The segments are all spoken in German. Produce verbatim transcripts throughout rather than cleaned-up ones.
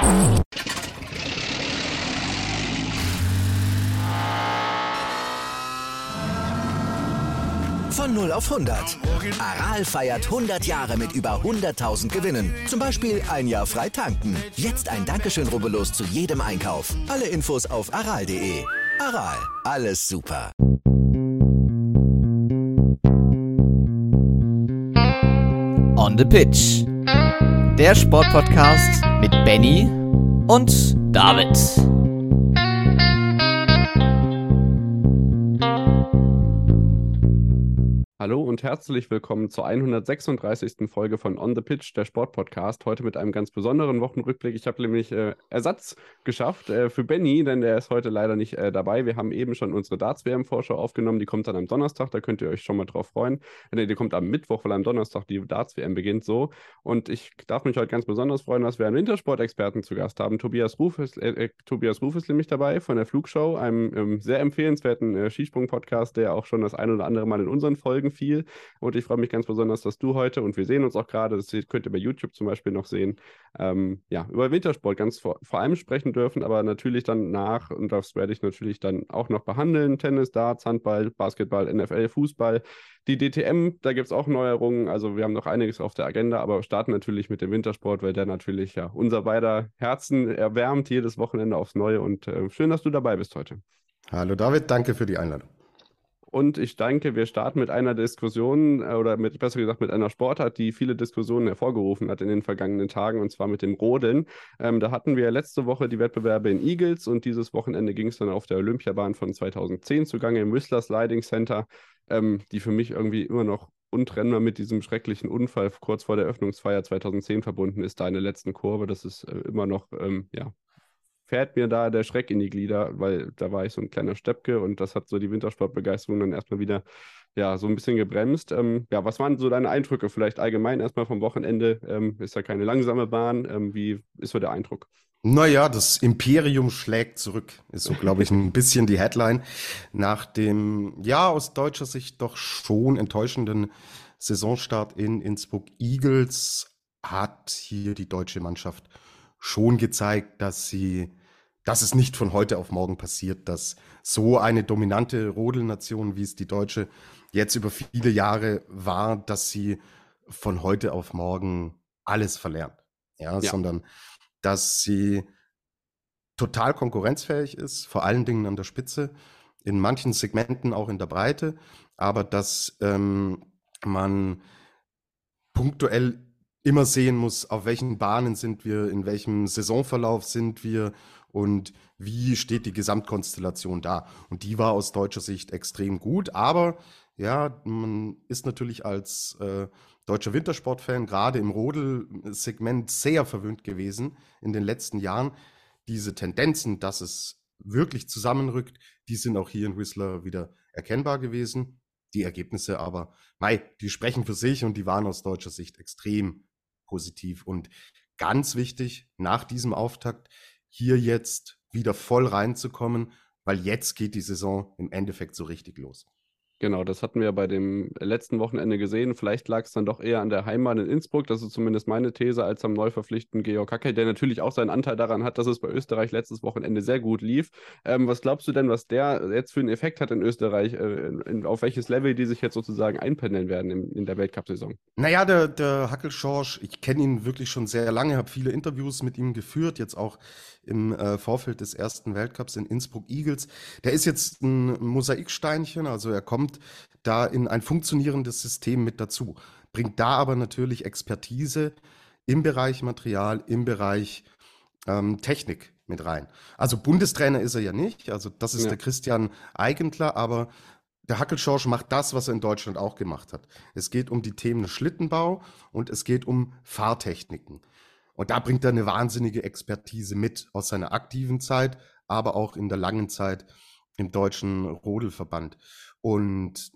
Von null auf hundert. Aral feiert hundert Jahre mit über hunderttausend Gewinnen. Zum Beispiel ein Jahr frei tanken. Jetzt ein Dankeschön, rubbellos zu jedem Einkauf. Alle Infos auf aral punkt de. Aral, alles super. On the Pitch. Der Sportpodcast mit Benny und David. Hallo und herzlich willkommen zur hundertsechsunddreißigsten Folge von On the Pitch, der Sportpodcast. Heute mit einem ganz besonderen Wochenrückblick. Ich habe nämlich äh, Ersatz geschafft äh, für Benny, denn der ist heute leider nicht äh, dabei. Wir haben eben schon unsere Darts-W M-Vorschau aufgenommen. Die kommt dann am Donnerstag, da könnt ihr euch schon mal drauf freuen. Nee, die kommt am Mittwoch, weil am Donnerstag die Darts-W M beginnt so. Und ich darf mich heute ganz besonders freuen, dass wir einen Wintersport-Experten zu Gast haben. Tobias Ruf ist, äh, äh, Tobias Ruf ist nämlich dabei von der Flugshow, einem ähm, sehr empfehlenswerten äh, Skisprung-Podcast, der auch schon das ein oder andere Mal in unseren Folgen viel. Und ich freue mich ganz besonders, dass du heute, und wir sehen uns auch gerade, das könnt ihr bei YouTube zum Beispiel noch sehen, ähm, ja, über Wintersport ganz vor, vor allem sprechen dürfen, aber natürlich dann nach, und das werde ich natürlich dann auch noch behandeln, Tennis, Darts, Handball, Basketball, N F L, Fußball, die D T M, da gibt es auch Neuerungen, also wir haben noch einiges auf der Agenda, aber starten natürlich mit dem Wintersport, weil der natürlich ja unser beider Herzen erwärmt, jedes Wochenende aufs Neue, und äh, schön, dass du dabei bist heute. Hallo David, danke für die Einladung. Und ich denke, wir starten mit einer Diskussion oder mit, besser gesagt mit einer Sportart, die viele Diskussionen hervorgerufen hat in den vergangenen Tagen, und zwar mit dem Rodeln. Ähm, da hatten wir letzte Woche die Wettbewerbe in Eagles, und dieses Wochenende ging es dann auf der Olympiabahn von zweitausendzehn zugange im Whistler Sliding Center, ähm, die für mich irgendwie immer noch untrennbar mit diesem schrecklichen Unfall kurz vor der Öffnungsfeier zweitausendzehn verbunden ist, da in der letzten Kurve. Das ist äh, immer noch, ähm, ja, fährt mir da der Schreck in die Glieder, weil da war ich so ein kleiner Steppke, und das hat so die Wintersportbegeisterung dann erstmal wieder, ja, so ein bisschen gebremst. Ähm, ja, was waren so deine Eindrücke vielleicht allgemein erstmal vom Wochenende? Ähm, ist ja keine langsame Bahn. Ähm, wie ist so der Eindruck? Naja, das Imperium schlägt zurück, ist so, glaube ich, ein bisschen die Headline. Nach dem, ja, aus deutscher Sicht doch schon enttäuschenden Saisonstart in Innsbruck Eagles hat hier die deutsche Mannschaft schon gezeigt, dass sie, dass es nicht von heute auf morgen passiert, dass so eine dominante Rodelnation, wie es die deutsche jetzt über viele Jahre war, dass sie von heute auf morgen alles verlernt, ja, Ja. sondern dass sie total konkurrenzfähig ist, vor allen Dingen an der Spitze, in manchen Segmenten auch in der Breite, aber dass ähm, man punktuell immer sehen muss, auf welchen Bahnen sind wir, in welchem Saisonverlauf sind wir und wie steht die Gesamtkonstellation da. Und die war aus deutscher Sicht extrem gut, aber ja, man ist natürlich als äh, deutscher Wintersportfan gerade im Rodelsegment sehr verwöhnt gewesen in den letzten Jahren. Diese Tendenzen, dass es wirklich zusammenrückt, die sind auch hier in Whistler wieder erkennbar gewesen. Die Ergebnisse aber, mei, die sprechen für sich, und die waren aus deutscher Sicht extrem positiv. Und ganz wichtig, nach diesem Auftakt hier jetzt wieder voll reinzukommen, weil jetzt geht die Saison im Endeffekt so richtig los. Genau, das hatten wir bei dem letzten Wochenende gesehen. Vielleicht lag es dann doch eher an der Heimat in Innsbruck. Das ist zumindest meine These, als am Neuverpflichten Georg Hackel, der natürlich auch seinen Anteil daran hat, dass es bei Österreich letztes Wochenende sehr gut lief. Ähm, was glaubst du denn, was der jetzt für einen Effekt hat in Österreich? Äh, in, auf welches Level die sich jetzt sozusagen einpendeln werden in, in der Weltcup-Saison? Naja, der, der Hackel-Schorsch, ich kenne ihn wirklich schon sehr lange, habe viele Interviews mit ihm geführt, jetzt auch im äh, Vorfeld des ersten Weltcups in Innsbruck Eagles. Der ist jetzt ein Mosaiksteinchen, also er kommt da in ein funktionierendes System mit dazu, bringt da aber natürlich Expertise im Bereich Material, im Bereich ähm, Technik mit rein. Also Bundestrainer ist er ja nicht, also das ist Ja. der Christian Eigentler, aber der Hackel-Schorsch macht das, was er in Deutschland auch gemacht hat. Es geht um die Themen Schlittenbau und es geht um Fahrtechniken. Und da bringt er eine wahnsinnige Expertise mit aus seiner aktiven Zeit, aber auch in der langen Zeit im Deutschen Rodelverband. Und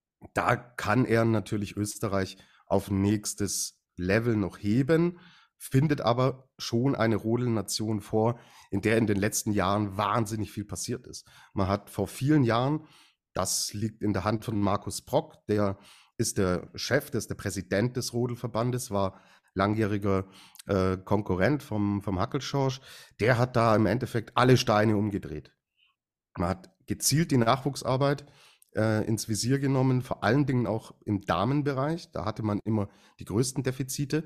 da kann er natürlich Österreich auf nächstes Level noch heben, findet aber schon eine Rodelnation vor, in der in den letzten Jahren wahnsinnig viel passiert ist. Man hat vor vielen Jahren, das liegt in der Hand von Markus Brock, der ist der Chef, der ist der Präsident des Rodelverbandes, war langjähriger äh, Konkurrent vom, vom Hackelschorsch, der hat da im Endeffekt alle Steine umgedreht. Man hat gezielt die Nachwuchsarbeit äh, ins Visier genommen, vor allen Dingen auch im Damenbereich. Da hatte man immer die größten Defizite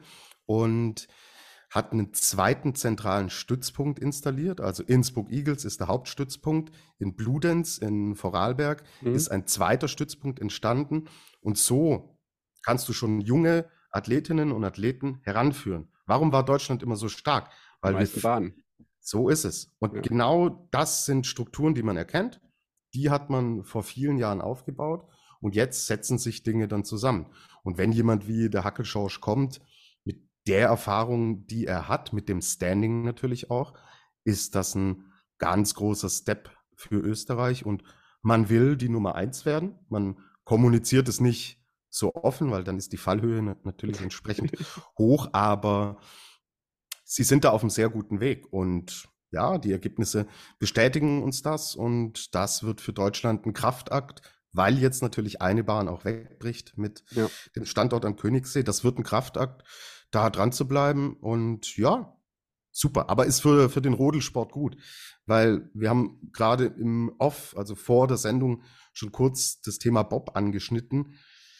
und hat einen zweiten zentralen Stützpunkt installiert. Also Innsbruck Eagles ist der Hauptstützpunkt. In Bludenz, in Vorarlberg, Mhm. ist ein zweiter Stützpunkt entstanden. Und so kannst du schon junge Athletinnen und Athleten heranführen. Warum war Deutschland immer so stark? Die Weil wir meisten Bahnen. so ist es. Und Ja. genau das sind Strukturen, die man erkennt. Die hat man vor vielen Jahren aufgebaut und jetzt setzen sich Dinge dann zusammen. Und wenn jemand wie der Hackelschorsch kommt, mit der Erfahrung, die er hat, mit dem Standing natürlich auch, ist das ein ganz großer Step für Österreich. Und man will die Nummer eins werden. Man kommuniziert es nicht so offen, weil dann ist die Fallhöhe na- natürlich entsprechend hoch, aber sie sind da auf einem sehr guten Weg und ja, die Ergebnisse bestätigen uns das und das wird für Deutschland ein Kraftakt, weil jetzt natürlich eine Bahn auch wegbricht mit Ja. dem Standort am Königssee. Das wird ein Kraftakt, da dran zu bleiben und ja, super. Aber ist für, für den Rodelsport gut, weil wir haben gerade im Off, also vor der Sendung, schon kurz das Thema Bob angeschnitten.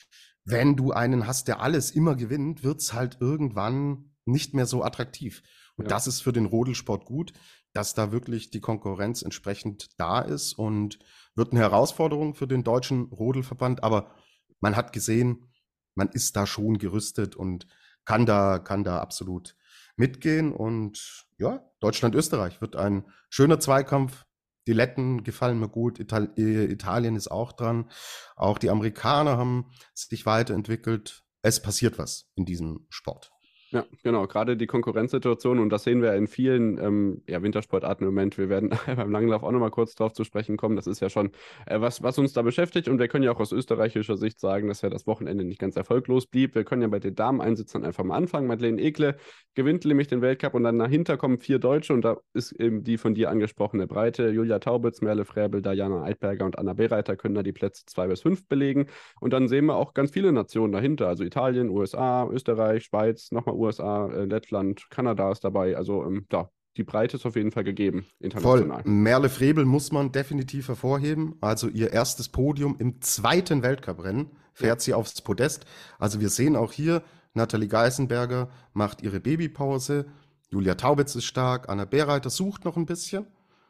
Wenn du einen hast, der alles immer gewinnt, wird's halt irgendwann nicht mehr so attraktiv. Und Ja. das ist für den Rodelsport gut, dass da wirklich die Konkurrenz entsprechend da ist und wird eine Herausforderung für den deutschen Rodelverband. Aber man hat gesehen, man ist da schon gerüstet und kann da, kann da absolut mitgehen. Und ja, Deutschland-Österreich wird ein schöner Zweikampf. Die Letten gefallen mir gut. Ital äh, Italien ist auch dran. Auch die Amerikaner haben sich weiterentwickelt. Es passiert was in diesem Sport. Ja, genau, gerade die Konkurrenzsituation und das sehen wir in vielen ähm, ja, Wintersportarten im Moment. Wir werden beim Langlauf auch nochmal kurz drauf zu sprechen kommen. Das ist ja schon äh, was, was uns da beschäftigt und wir können ja auch aus österreichischer Sicht sagen, dass ja das Wochenende nicht ganz erfolglos blieb. Wir können ja bei den Damen-Einsitzern einfach mal anfangen. Madeleine Ekle gewinnt nämlich den Weltcup und dann dahinter kommen vier Deutsche und da ist eben die von dir angesprochene Breite. Julia Taubitz, Merle Fräbel, Diana Eidberger und Anna Bereiter können da die Plätze zwei bis fünf belegen und dann sehen wir auch ganz viele Nationen dahinter, also Italien, U S A, Österreich, Schweiz, nochmal U S A, äh, Lettland, Kanada ist dabei. Also ähm, da, die Breite ist auf jeden Fall gegeben, international. Voll. Merle Fräbel muss man definitiv hervorheben. Also ihr erstes Podium im zweiten Weltcuprennen fährt sie aufs Podest. Also wir sehen auch hier, Nathalie Geisenberger macht ihre Babypause. Julia Taubitz ist stark. Anna Bereiter sucht noch ein bisschen.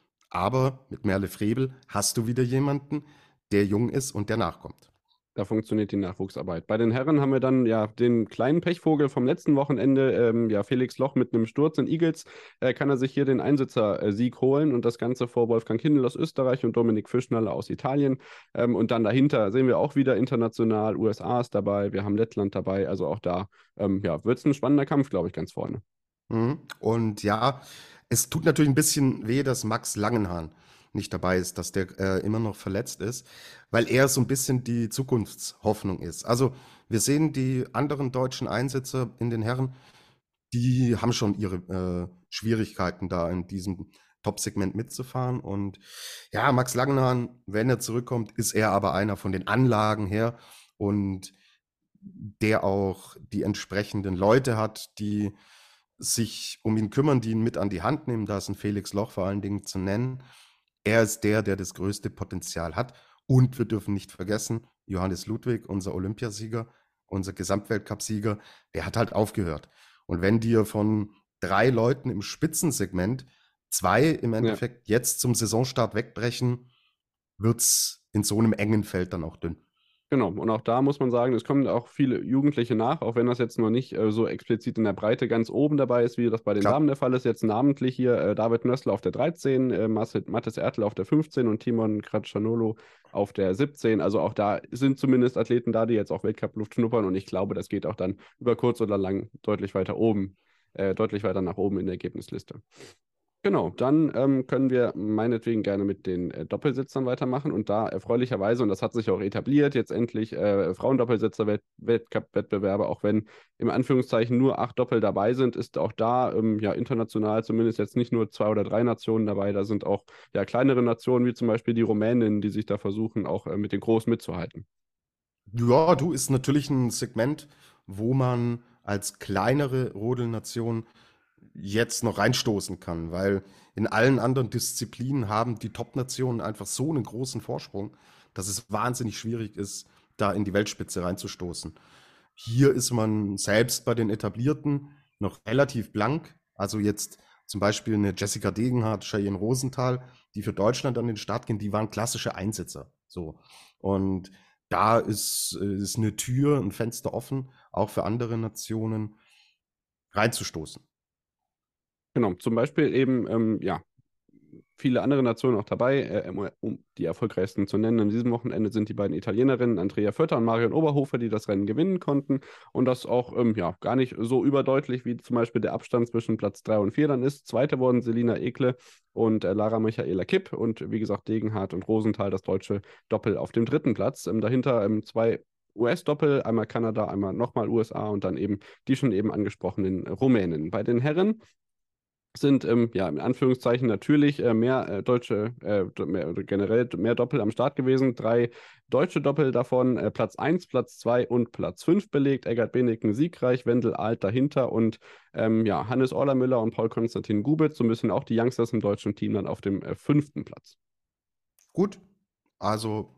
Aber mit Merle Fräbel hast du wieder jemanden, der jung ist und der nachkommt. Da funktioniert die Nachwuchsarbeit. Bei den Herren haben wir dann ja den kleinen Pechvogel vom letzten Wochenende, ähm, ja Felix Loch mit einem Sturz in Eagles, äh, kann er sich hier den Einsitzer-Sieg holen und das Ganze vor Wolfgang Kindl aus Österreich und Dominik Fischnaller aus Italien. Ähm, und dann dahinter sehen wir auch wieder international, U S A ist dabei, wir haben Lettland dabei, also auch da ähm, ja, wird es ein spannender Kampf, glaube ich, ganz vorne. Mhm. Und ja, es tut natürlich ein bisschen weh, dass Max Langenhahn nicht dabei ist, dass der äh, immer noch verletzt ist, weil er so ein bisschen die Zukunftshoffnung ist. Also wir sehen die anderen deutschen Einsitzer in den Herren, die haben schon ihre äh, Schwierigkeiten da in diesem Top-Segment mitzufahren. Und ja, Max Langenhahn, wenn er zurückkommt, ist er aber einer von den Anlagen her und der auch die entsprechenden Leute hat, die sich um ihn kümmern, die ihn mit an die Hand nehmen. Da ist ein Felix Loch vor allen Dingen zu nennen. Er ist der, der das größte Potenzial hat. Und wir dürfen nicht vergessen, Johannes Ludwig, unser Olympiasieger, unser Gesamtweltcupsieger, der hat halt aufgehört. Und wenn dir von drei Leuten im Spitzensegment zwei im Endeffekt ja. jetzt zum Saisonstart wegbrechen, wird es in so einem engen Feld dann auch dünn. Genau, und auch da muss man sagen, es kommen auch viele Jugendliche nach, auch wenn das jetzt noch nicht äh, so explizit in der Breite ganz oben dabei ist, wie das bei den Klar. Damen der Fall ist. Jetzt namentlich hier äh, David Nössler auf der dreizehn, äh, Mathis Ertl auf der fünfzehn und Timon Kratschanolo auf der siebzehn. Also auch da sind zumindest Athleten da, die jetzt auch Weltcup-Luft schnuppern und ich glaube, das geht auch dann über kurz oder lang deutlich weiter oben, äh, deutlich weiter nach oben in der Ergebnisliste. Genau, dann ähm, können wir meinetwegen gerne mit den äh, Doppelsitzern weitermachen und da erfreulicherweise, und das hat sich auch etabliert, jetzt endlich äh, Frauendoppelsitzer-Weltcup-Wettbewerbe, auch wenn im Anführungszeichen nur acht Doppel dabei sind, ist auch da ähm, ja international zumindest jetzt nicht nur zwei oder drei Nationen dabei, da sind auch ja kleinere Nationen wie zum Beispiel die Rumäninnen, die sich da versuchen, auch äh, mit den Großen mitzuhalten. Ja, du, ist natürlich ein Segment, wo man als kleinere Rodelnation jetzt noch reinstoßen kann, weil in allen anderen Disziplinen haben die Top-Nationen einfach so einen großen Vorsprung, dass es wahnsinnig schwierig ist, da in die Weltspitze reinzustoßen. Hier ist man selbst bei den Etablierten noch relativ blank. Also jetzt zum Beispiel eine Jessica Degenhardt, Cheyenne Rosenthal, die für Deutschland an den Start gehen, die waren klassische Einsetzer. So. Und da ist, ist eine Tür, ein Fenster offen, auch für andere Nationen reinzustoßen. Genau, zum Beispiel eben, ähm, ja, viele andere Nationen auch dabei, äh, um die erfolgreichsten zu nennen. An diesem Wochenende sind die beiden Italienerinnen Andrea Vötter und Marion Oberhofer, die das Rennen gewinnen konnten. Und das auch ähm, ja, gar nicht so überdeutlich, wie zum Beispiel der Abstand zwischen Platz drei und vier dann ist. Zweite wurden Selina Ekle und äh, Lara Michaela Kipp. Und wie gesagt, Degenhardt und Rosenthal, das deutsche Doppel auf dem dritten Platz. Ähm, dahinter ähm, zwei U S-Doppel, einmal Kanada, einmal nochmal U S A und dann eben die schon eben angesprochenen Rumänen. Bei den Herren sind ähm, ja in Anführungszeichen natürlich äh, mehr äh, deutsche, äh, mehr, oder generell mehr Doppel am Start gewesen. Drei deutsche Doppel davon, äh, Platz eins, Platz zwei und Platz fünf belegt. Eggert Beneken siegreich, Wendel Alt dahinter und ähm, ja, Hannes Orlamüller und Paul-Konstantin Gubitz, so ein bisschen auch die Youngsters im deutschen Team dann auf dem äh, fünften Platz. Gut, also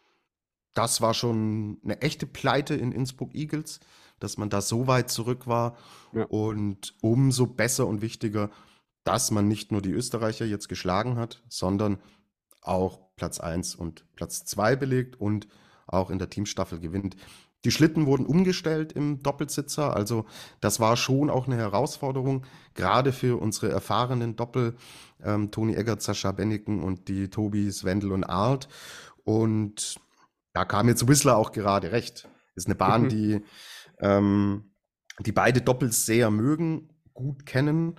das war schon eine echte Pleite in Innsbruck Eagles, dass man da so weit zurück war. Ja. Und umso besser und wichtiger, dass man nicht nur die Österreicher jetzt geschlagen hat, sondern auch Platz eins und Platz zwei belegt und auch in der Teamstaffel gewinnt. Die Schlitten wurden umgestellt im Doppelsitzer, also das war schon auch eine Herausforderung, gerade für unsere erfahrenen Doppel, ähm, Toni Eggert, Sascha Benneken und die Tobis, Wendel und Arlt. Und da kam jetzt Whistler auch gerade recht. Ist eine Bahn, Mhm. die, ähm, die beide Doppels sehr mögen, gut kennen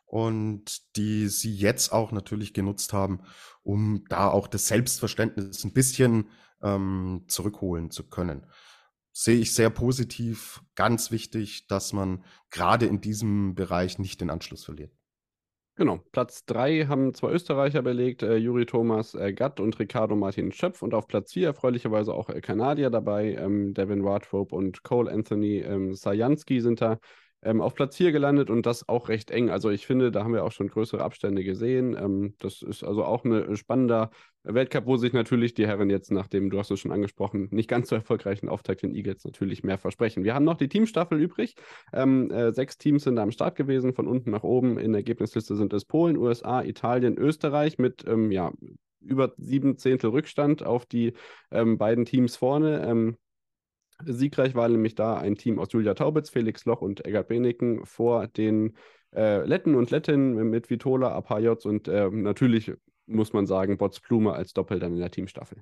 und die sie jetzt auch natürlich genutzt haben, um da auch das Selbstverständnis ein bisschen ähm, zurückholen zu können. Sehe ich sehr positiv, ganz wichtig, dass man gerade in diesem Bereich nicht den Anschluss verliert. Genau, Platz drei haben zwei Österreicher belegt, äh, Juri Thomas äh, Gatt und Ricardo Martin Schöpf und auf Platz vier erfreulicherweise auch äh, Kanadier dabei, ähm, Devin Wardrobe und Cole Anthony ähm, Sajanski sind da ähm, auf Platz vier gelandet und das auch recht eng. Also ich finde, da haben wir auch schon größere Abstände gesehen. Ähm, das ist also auch ein spannender Weltcup, wo sich natürlich die Herren jetzt, nachdem du hast es schon angesprochen, nicht ganz so erfolgreichen Auftakt in Eagles natürlich mehr versprechen. Wir haben noch die Teamstaffel übrig. Ähm, äh, sechs Teams sind da am Start gewesen, von unten nach oben. In der Ergebnisliste sind es Polen, U S A, Italien, Österreich mit ähm, ja, über sieben Zehntel Rückstand auf die ähm, beiden Teams vorne. Ähm, siegreich war nämlich da ein Team aus Julia Taubitz, Felix Loch und Eggert Beneken vor den äh, Letten und Lettinnen mit Vitola, Apajots und äh, natürlich muss man sagen, Bots Plume als Doppel dann in der Teamstaffel.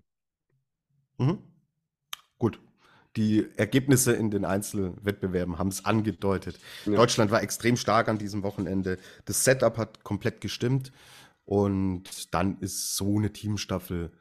Mhm. Gut. Die Ergebnisse in den Einzelwettbewerben haben es angedeutet. Ja. Deutschland war extrem stark an diesem Wochenende. Das Setup hat komplett gestimmt. Und dann ist so eine Teamstaffel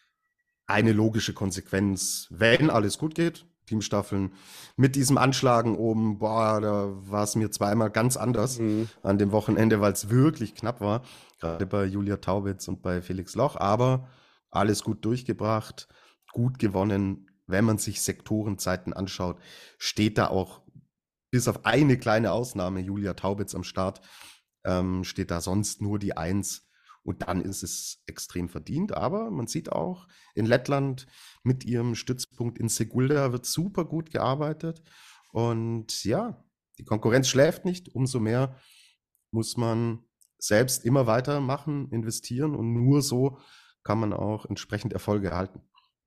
eine logische Konsequenz, wenn alles gut geht. Teamstaffeln mit diesem Anschlagen oben, boah, da war es mir zweimal ganz anders Mhm. an dem Wochenende, weil es wirklich knapp war, gerade bei Julia Taubitz und bei Felix Loch, aber alles gut durchgebracht, gut gewonnen. Wenn man sich Sektorenzeiten anschaut, steht da auch bis auf eine kleine Ausnahme, Julia Taubitz am Start, ähm, steht da sonst nur die Eins. Und dann ist es extrem verdient. Aber man sieht auch, in Lettland mit ihrem Stützpunkt in Sigulda wird super gut gearbeitet. Und ja, die Konkurrenz schläft nicht. Umso mehr muss man selbst immer weitermachen, investieren. Und nur so kann man auch entsprechend Erfolge erhalten.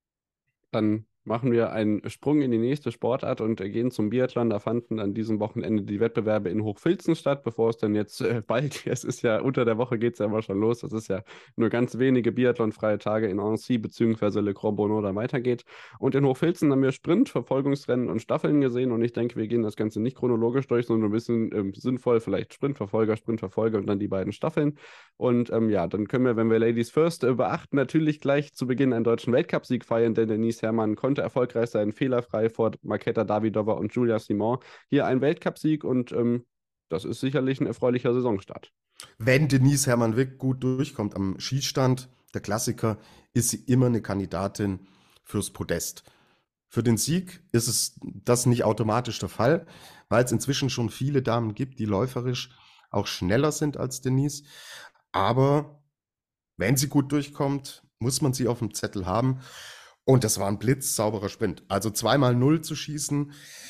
Dann machen wir einen Sprung in die nächste Sportart und äh, gehen zum Biathlon. Da fanden an diesem Wochenende die Wettbewerbe in Hochfilzen statt, bevor es dann jetzt äh, bald, es ist ja unter der Woche geht es ja immer schon los. Das ist ja nur ganz wenige Biathlon-freie Tage in Annecy bzw. Le Grand Bonnot da weitergeht. Und in Hochfilzen haben wir Sprint, Verfolgungsrennen und Staffeln gesehen und ich denke, wir gehen das Ganze nicht chronologisch durch, sondern ein bisschen ähm, sinnvoll, vielleicht Sprintverfolger, Sprintverfolger und dann die beiden Staffeln. Und ähm, ja, dann können wir, wenn wir Ladies First äh, beachten, natürlich gleich zu Beginn einen deutschen Weltcupsieg feiern, denn Denise Herrmann konnte erfolgreich sein, fehlerfrei vor Marketa Davidova und Julia Simon. Hier ein Weltcupsieg und ähm, das ist sicherlich ein erfreulicher Saisonstart. Wenn Denise Herrmann wirklich gut durchkommt am Schießstand, der Klassiker, ist sie immer eine Kandidatin fürs Podest. Für den Sieg ist es das nicht automatisch der Fall, weil es inzwischen schon viele Damen gibt, die läuferisch auch schneller sind als Denise. Aber wenn sie gut durchkommt, muss man sie auf dem Zettel haben. Und das war ein blitzsauberer Sprint. Also zweimal Null zu schießen,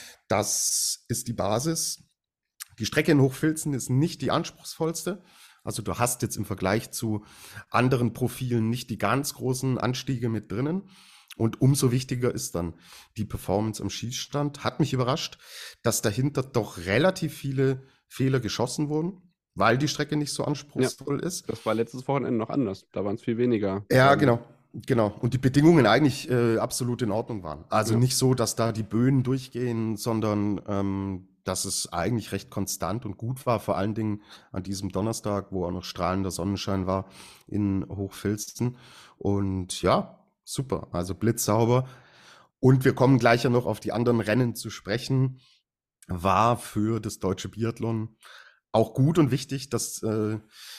das ist die Basis. Die Strecke in Hochfilzen ist nicht die anspruchsvollste. Also du hast jetzt im Vergleich zu anderen Profilen nicht die ganz großen Anstiege mit drinnen. Und umso wichtiger ist dann die Performance am Schießstand. Hat mich überrascht, dass dahinter doch relativ viele Fehler geschossen wurden, weil die Strecke nicht so anspruchsvoll ja, ist. Das war letztes Wochenende noch anders. Da waren es viel weniger. Ja, ähm, genau. Genau. Und die Bedingungen eigentlich äh, absolut in Ordnung waren. Also ja. nicht so, dass da die Böen durchgehen, sondern ähm, dass es eigentlich recht konstant und gut war. Vor allen Dingen an diesem Donnerstag, wo auch noch strahlender Sonnenschein war in Hochfilzen. Und ja, super. Also blitzsauber. Und wir kommen gleich ja noch auf die anderen Rennen zu sprechen. War für das deutsche Biathlon auch gut und wichtig, dass äh,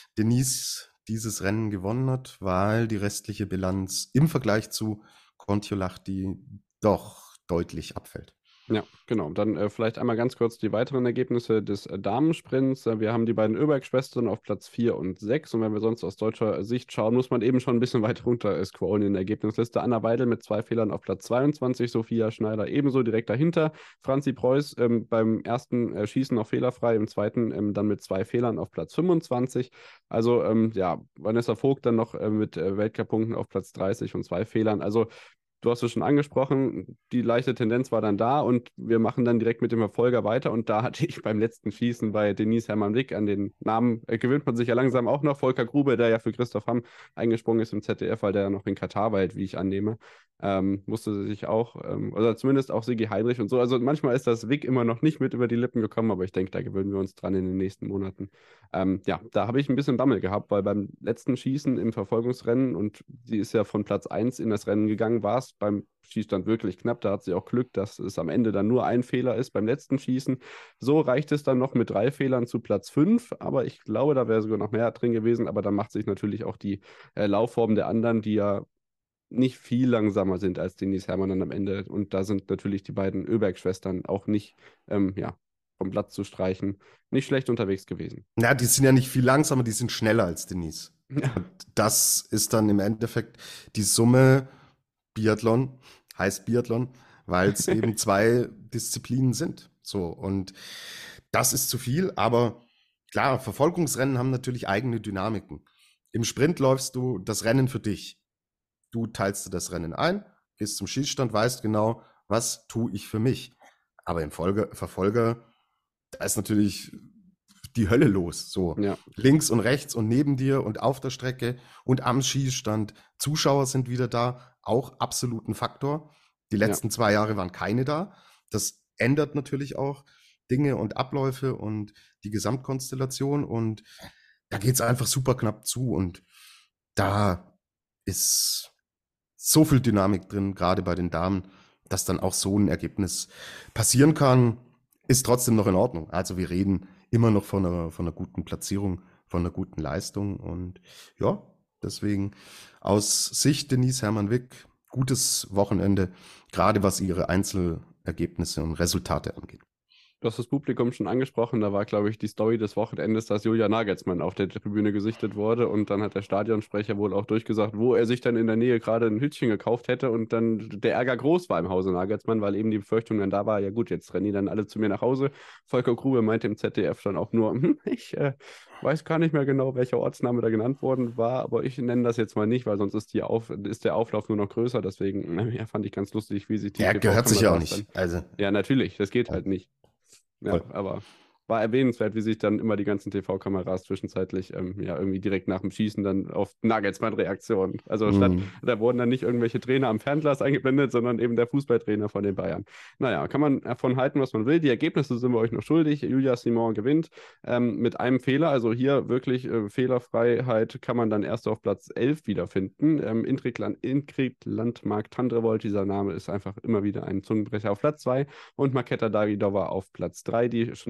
Denise dieses Rennen gewonnen hat, weil die restliche Bilanz im Vergleich zu Kontiolahti doch deutlich abfällt. Ja, genau. Dann äh, vielleicht einmal ganz kurz die weiteren Ergebnisse des äh, Damensprints. Äh, wir haben die beiden Öberg-Schwestern auf Platz vier und sechs. Und wenn wir sonst aus deutscher Sicht schauen, muss man eben schon ein bisschen weiter runter äh, scrollen in der Ergebnisliste. Anna Weidel mit zwei Fehlern auf Platz zweiundzwanzig, Sophia Schneider ebenso direkt dahinter. Franzi Preuß ähm, beim ersten äh, Schießen noch fehlerfrei, im zweiten ähm, dann mit zwei Fehlern auf Platz fünfundzwanzig. Also ähm, ja, Vanessa Vogt dann noch äh, mit äh, Weltcup-Punkten auf Platz dreißig und zwei Fehlern. Also du hast es schon angesprochen, die leichte Tendenz war dann da und wir machen dann direkt mit dem Verfolger weiter. Und da hatte ich beim letzten Schießen bei Denise Hermann-Wick, an den Namen äh, gewöhnt man sich ja langsam auch noch, Volker Grube, der ja für Christoph Hamm eingesprungen ist im Z D F, weil der ja noch in Katar war, wie ich annehme, ähm, musste sie sich auch, ähm, oder zumindest auch Sigi Heinrich und so. Also manchmal ist das Wick immer noch nicht mit über die Lippen gekommen, aber ich denke, da gewöhnen wir uns dran in den nächsten Monaten. Ähm, ja, da habe ich ein bisschen Bammel gehabt, weil beim letzten Schießen im Verfolgungsrennen, und sie ist ja von Platz eins in das Rennen gegangen, war es beim Schießstand wirklich knapp. Da hat sie auch Glück, dass es am Ende dann nur ein Fehler ist beim letzten Schießen. So reicht es dann noch mit drei Fehlern zu Platz fünf, aber ich glaube, da wäre sogar noch mehr drin gewesen. Aber dann macht sich natürlich auch die äh, Laufform der anderen, die ja nicht viel langsamer sind als Denise Herrmann dann am Ende. Und da sind natürlich die beiden Öberg-Schwestern auch nicht, ähm, ja, vom Platz zu streichen, nicht schlecht unterwegs gewesen. Ja, die sind ja nicht viel langsamer, die sind schneller als Denise. Ja. Und das ist dann im Endeffekt die Summe Biathlon, heißt Biathlon, weil es eben zwei Disziplinen sind. So, und das ist zu viel, aber klar, Verfolgungsrennen haben natürlich eigene Dynamiken. Im Sprint läufst du das Rennen für dich. Du teilst dir das Rennen ein, gehst zum Schießstand, weißt genau, was tue ich für mich. Aber im Folge, Verfolger, da ist natürlich die Hölle los. So ja. Links und rechts und neben dir und auf der Strecke und am Schießstand. Zuschauer sind wieder da, auch absolut ein Faktor. Die letzten ja. zwei Jahre waren keine da. Das ändert natürlich auch Dinge und Abläufe und die Gesamtkonstellation. Und da geht es einfach super knapp zu. Und da ist so viel Dynamik drin, gerade bei den Damen, dass dann auch so ein Ergebnis passieren kann, ist trotzdem noch in Ordnung. Also wir reden immer noch von einer, von einer guten Platzierung, von einer guten Leistung. Und ja, deswegen aus Sicht Denise Hermann-Wick gutes Wochenende, gerade was ihre Einzelergebnisse und Resultate angeht. Du hast das Publikum schon angesprochen, da war, glaube ich, die Story des Wochenendes, dass Julia Nagelsmann auf der Tribüne gesichtet wurde und dann hat der Stadionsprecher wohl auch durchgesagt, wo er sich dann in der Nähe gerade ein Hütchen gekauft hätte und dann der Ärger groß war im Hause Nagelsmann, weil eben die Befürchtung dann da war, ja gut, jetzt rennen die dann alle zu mir nach Hause. Volker Grube meinte im Z D F dann auch nur, hm, ich äh, weiß gar nicht mehr genau, welcher Ortsname da genannt worden war, aber ich nenne das jetzt mal nicht, weil sonst ist, die auf, ist der Auflauf nur noch größer, deswegen ja, fand ich ganz lustig, wie sich die... Er gehört sich ja auch nicht. Dann, also. Ja, natürlich, das geht halt nicht. Ja, Voll. Aber war erwähnenswert, wie sich dann immer die ganzen T V-Kameras zwischenzeitlich ähm, ja irgendwie direkt nach dem Schießen dann auf Nagelsmann-Reaktionen. Also statt, mm. da wurden dann nicht irgendwelche Trainer am Fernglas eingeblendet, sondern eben der Fußballtrainer von den Bayern. Naja, kann man davon halten, was man will. Die Ergebnisse sind wir euch noch schuldig. Julia Simon gewinnt ähm, mit einem Fehler. Also hier wirklich äh, Fehlerfreiheit kann man dann erst auf Platz elf wiederfinden. Ähm, Ingrid, Land, Ingrid Landmark-Tandrevold, dieser Name ist einfach immer wieder ein Zungenbrecher, auf Platz zwei und Marketa Davidova auf Platz drei, die schon angesprochen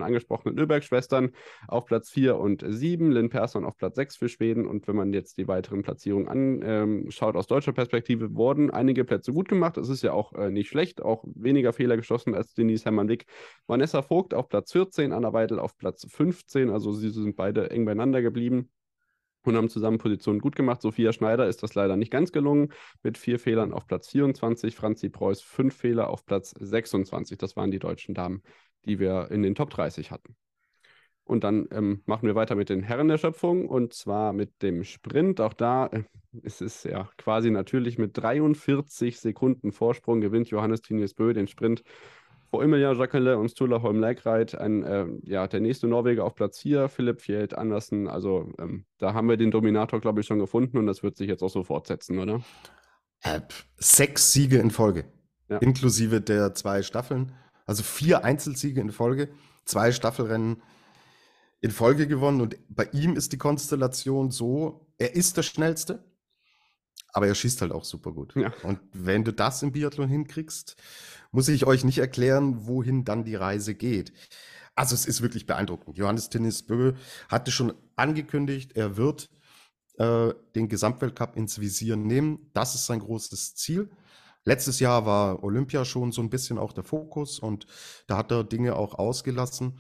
Bachmann-Öberg-Schwestern auf Platz vier und sieben, Lynn Persson auf Platz sechs für Schweden. Und wenn man jetzt die weiteren Platzierungen anschaut, ähm, aus deutscher Perspektive, wurden einige Plätze gut gemacht. Es ist ja auch äh, nicht schlecht, auch weniger Fehler geschossen als Denise Hermann-Wick. Vanessa Vogt auf Platz vierzehn, Anna Weidel auf Platz fünfzehn, also sie sind beide eng beieinander geblieben und haben zusammen Positionen gut gemacht. Sophia Schneider ist das leider nicht ganz gelungen, mit vier Fehlern auf Platz vierundzwanzig, Franzi Preuß fünf Fehler auf Platz sechsundzwanzig. Das waren die deutschen Damen, die wir in den Top dreißig hatten. Und dann ähm, machen wir weiter mit den Herren der Schöpfung und zwar mit dem Sprint. Auch da äh, ist es ja quasi natürlich mit dreiundvierzig Sekunden Vorsprung gewinnt Johannes Tinius Bø den Sprint vor Emilia Jacqueline und Sturla Holm Lægreid, ein, äh, ja, der nächste Norweger auf Platz vier, Philipp Fjeld Andersen. Also ähm, da haben wir den Dominator, glaube ich, schon gefunden und das wird sich jetzt auch so fortsetzen, oder? Äh, sechs Siege in Folge, ja. inklusive der zwei Staffeln. Also vier Einzelsiege in Folge, zwei Staffelrennen in Folge gewonnen. Und bei ihm ist die Konstellation so, er ist der Schnellste, aber er schießt halt auch super gut. Ja. Und wenn du das im Biathlon hinkriegst, muss ich euch nicht erklären, wohin dann die Reise geht. Also es ist wirklich beeindruckend. Johannes Tinius Bø hatte schon angekündigt, er wird äh, den Gesamtweltcup ins Visier nehmen. Das ist sein großes Ziel. Letztes Jahr war Olympia schon so ein bisschen auch der Fokus und da hat er Dinge auch ausgelassen.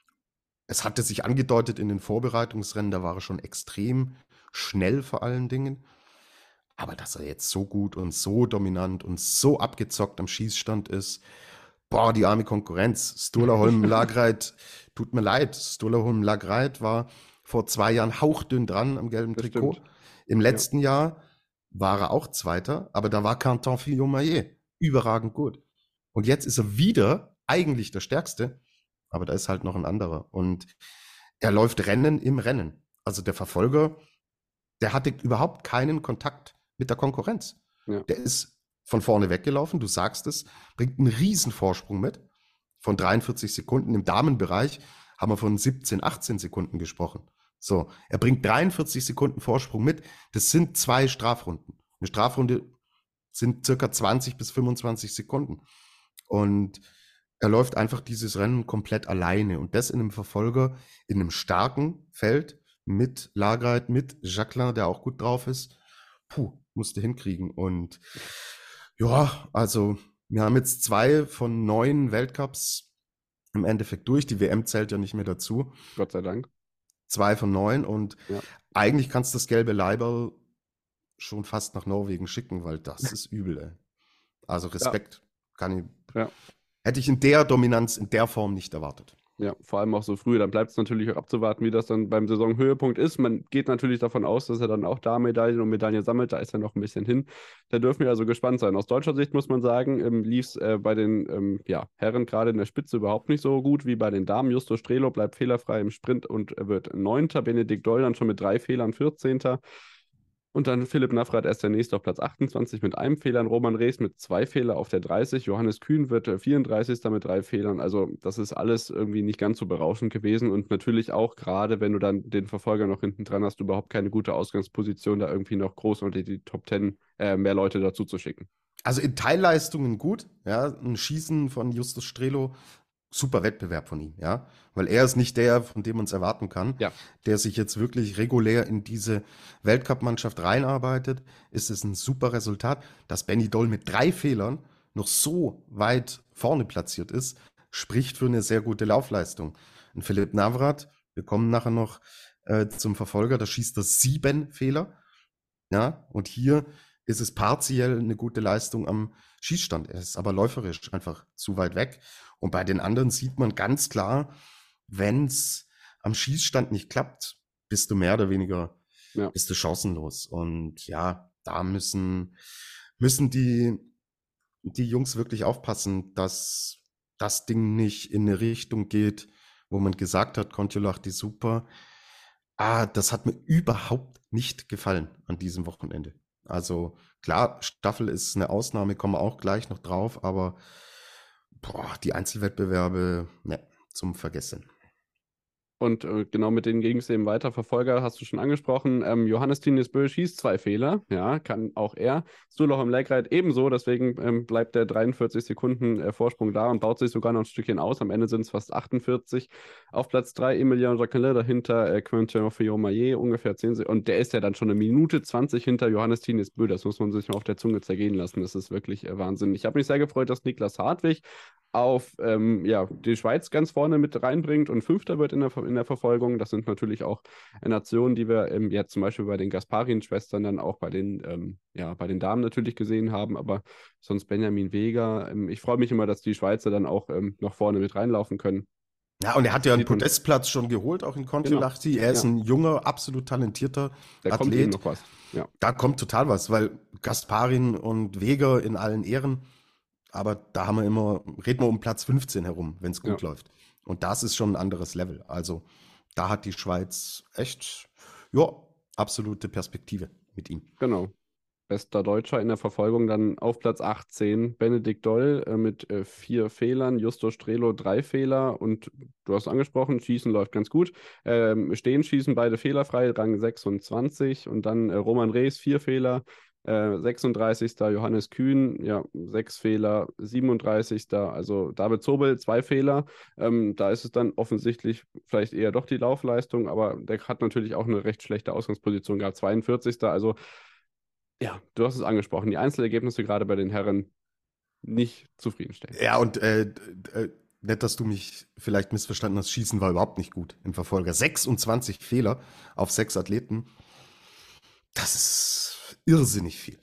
Es hatte sich angedeutet in den Vorbereitungsrennen, da war er schon extrem schnell vor allen Dingen. Aber dass er jetzt so gut und so dominant und so abgezockt am Schießstand ist, boah, die arme Konkurrenz. Sturla Holm Lægreid, tut mir leid, Sturla Holm Lægreid war vor zwei Jahren hauchdünn dran am gelben Das Trikot. stimmt. Im letzten ja. Jahr war er auch Zweiter, aber da war Quentin Fillon-Maillet überragend gut. Und jetzt ist er wieder eigentlich der Stärkste, aber da ist halt noch ein anderer. Und er läuft Rennen im Rennen. Also der Verfolger, der hatte überhaupt keinen Kontakt mit der Konkurrenz. Ja. Der ist von vorne weggelaufen, du sagst es, bringt einen riesen Vorsprung mit von dreiundvierzig Sekunden. Im Damenbereich haben wir von siebzehn, achtzehn Sekunden gesprochen. So, er bringt dreiundvierzig Sekunden Vorsprung mit. Das sind zwei Strafrunden. Eine Strafrunde sind circa zwanzig bis fünfundzwanzig Sekunden. Und er läuft einfach dieses Rennen komplett alleine. Und das in einem Verfolger, in einem starken Feld mit Lægreid, mit Jacqueline, der auch gut drauf ist. Puh, musste hinkriegen. Und ja, also wir haben jetzt zwei von neun Weltcups im Endeffekt durch. Die W M zählt ja nicht mehr dazu. Gott sei Dank. Zwei von neun und ja. eigentlich kannst du das gelbe Leiberl schon fast nach Norwegen schicken, weil das ist übel, ey. Also Respekt, ja. kann ich, ja. hätte ich in der Dominanz, in der Form nicht erwartet. Ja, vor allem auch so früh. Dann bleibt es natürlich auch abzuwarten, wie das dann beim Saisonhöhepunkt ist. Man geht natürlich davon aus, dass er dann auch da Medaillen und Medaillen sammelt. Da ist er noch ein bisschen hin. Da dürfen wir also gespannt sein. Aus deutscher Sicht muss man sagen, ähm, lief es äh, bei den ähm, ja, Herren gerade in der Spitze überhaupt nicht so gut wie bei den Damen. Justus Strelo bleibt fehlerfrei im Sprint und wird Neunter. Benedikt Doll dann schon mit drei Fehlern vierzehnter. Und dann Philipp Navrat erst der nächste auf Platz achtundzwanzig mit einem Fehler. Roman Rees mit zwei Fehlern auf der dreißig. Johannes Kühn wird vierunddreißigster mit drei Fehlern. Also das ist alles irgendwie nicht ganz so berauschend gewesen. Und natürlich auch gerade, wenn du dann den Verfolger noch hinten dran hast, überhaupt keine gute Ausgangsposition, da irgendwie noch groß unter die Top Ten äh, mehr Leute dazu zu schicken. Also in Teilleistungen gut. Ja, ein Schießen von Justus Strelo, super Wettbewerb von ihm, ja, weil er ist nicht der, von dem man es erwarten kann, ja. der sich jetzt wirklich regulär in diese Weltcup-Mannschaft reinarbeitet, ist es ein super Resultat. Dass Benny Doll mit drei Fehlern noch so weit vorne platziert ist, spricht für eine sehr gute Laufleistung. Und Philipp Navrat, wir kommen nachher noch äh, zum Verfolger, da schießt er sieben Fehler, ja, und hier ist es partiell eine gute Leistung am Schießstand. Er ist aber läuferisch einfach zu weit weg. Und bei den anderen sieht man ganz klar, wenn es am Schießstand nicht klappt, bist du mehr oder weniger ja. bist du chancenlos. Und ja, da müssen, müssen die, die Jungs wirklich aufpassen, dass das Ding nicht in eine Richtung geht, wo man gesagt hat, Kontiolahti super. Ah, das hat mir überhaupt nicht gefallen an diesem Wochenende. Also klar, Staffel ist eine Ausnahme, kommen wir auch gleich noch drauf, aber boah, die Einzelwettbewerbe, ne, zum Vergessen. Und äh, genau mit denen ging es eben weiter. Verfolger hast du schon angesprochen. Ähm, Johannes Tinius Bö schießt zwei Fehler. Ja, kann auch er. Stuloch im Legreit ebenso. Deswegen ähm, bleibt der dreiundvierzig Sekunden äh, Vorsprung da und baut sich sogar noch ein Stückchen aus. Am Ende sind es fast achtundvierzig. Auf Platz drei Emilien Jacqueline, dahinter äh, Quentin Fillon-Maillet, ungefähr zehn Sekunden. Und der ist ja dann schon eine Minute zwanzig hinter Johannes Tinius Bö. Das muss man sich mal auf der Zunge zergehen lassen. Das ist wirklich äh, Wahnsinn. Ich habe mich sehr gefreut, dass Niklas Hartwig auf ähm, ja, die Schweiz ganz vorne mit reinbringt und Fünfter wird in der, in der Verfolgung. Das sind natürlich auch äh, Nationen, die wir ähm, ja zum Beispiel bei den Gasparin-Schwestern dann auch bei den, ähm, ja, bei den Damen natürlich gesehen haben, aber sonst Benjamin Weger. Ähm, ich freue mich immer, dass die Schweizer dann auch ähm, noch vorne mit reinlaufen können. Ja, und er hat ja einen Sieht man- Podestplatz schon geholt, auch in Genau. Kontiolahti. Er ist Ja. ein junger, absolut talentierter Da kommt eben Athlet. noch was. Ja. Da kommt total was, weil Gasparin und Weger in allen Ehren, aber da haben wir immer, reden wir um Platz fünfzehn herum, wenn es gut Ja. läuft. Und das ist schon ein anderes Level. Also da hat die Schweiz echt, ja, absolute Perspektive mit ihm. Genau. Bester Deutscher in der Verfolgung dann auf Platz achtzehn, Benedikt Doll äh, mit äh, vier Fehlern, Justo Strelo drei Fehler und du hast angesprochen, Schießen läuft ganz gut. Ähm, Stehen schießen beide fehlerfrei, Rang sechsundzwanzig und dann äh, Roman Rees vier Fehler, äh, sechsunddreißigster Johannes Kühn, ja, sechs Fehler, siebenunddreißigster Also David Zobel, zwei Fehler. Ähm, da ist es dann offensichtlich vielleicht eher doch die Laufleistung, aber der hat natürlich auch eine recht schlechte Ausgangsposition gehabt, zweiundvierzigster Also ja, du hast es angesprochen, die Einzelergebnisse gerade bei den Herren nicht zufriedenstellend. Ja, und äh, äh, nicht, dass du mich vielleicht missverstanden hast, Schießen war überhaupt nicht gut im Verfolger. sechsundzwanzig Fehler auf sechs Athleten, das ist irrsinnig viel.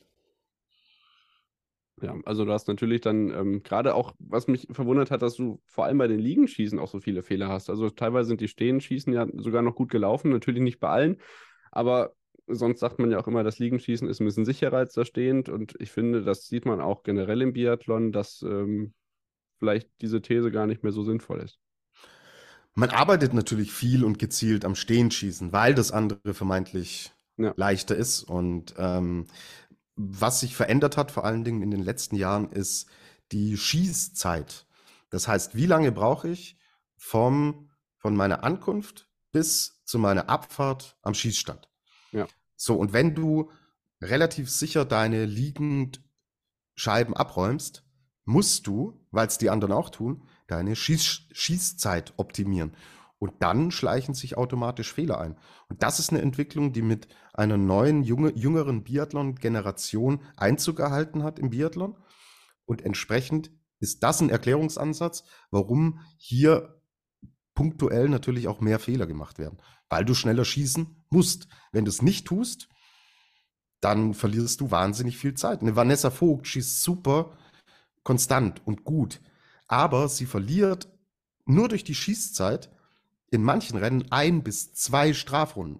Ja, also du hast natürlich dann ähm, gerade auch, was mich verwundert hat, dass du vor allem bei den Liegenschießen auch so viele Fehler hast. Also teilweise sind die Stehenschießen ja sogar noch gut gelaufen, natürlich nicht bei allen, aber sonst sagt man ja auch immer, das Liegenschießen ist ein bisschen sicherer als das Stehend und ich finde, das sieht man auch generell im Biathlon, dass ähm, vielleicht diese These gar nicht mehr so sinnvoll ist. Man arbeitet natürlich viel und gezielt am Stehenschießen, weil das andere vermeintlich Ja. leichter ist. Und ähm, was sich verändert hat, vor allen Dingen in den letzten Jahren, ist die Schießzeit. Das heißt, wie lange brauche ich vom, von meiner Ankunft bis zu meiner Abfahrt am Schießstand? Ja. So, und wenn du relativ sicher deine Liegendscheiben abräumst, musst du, weil es die anderen auch tun, deine Schieß Schießzeit optimieren. Und dann schleichen sich automatisch Fehler ein. Und das ist eine Entwicklung, die mit einer neuen, junge, jüngeren Biathlon-Generation Einzug erhalten hat im Biathlon. Und entsprechend ist das ein Erklärungsansatz, warum hier punktuell natürlich auch mehr Fehler gemacht werden. Weil du schneller schießen musst. Wenn du es nicht tust, dann verlierst du wahnsinnig viel Zeit. Eine Vanessa Vogt schießt super konstant und gut, aber sie verliert nur durch die Schießzeit in manchen Rennen ein bis zwei Strafrunden.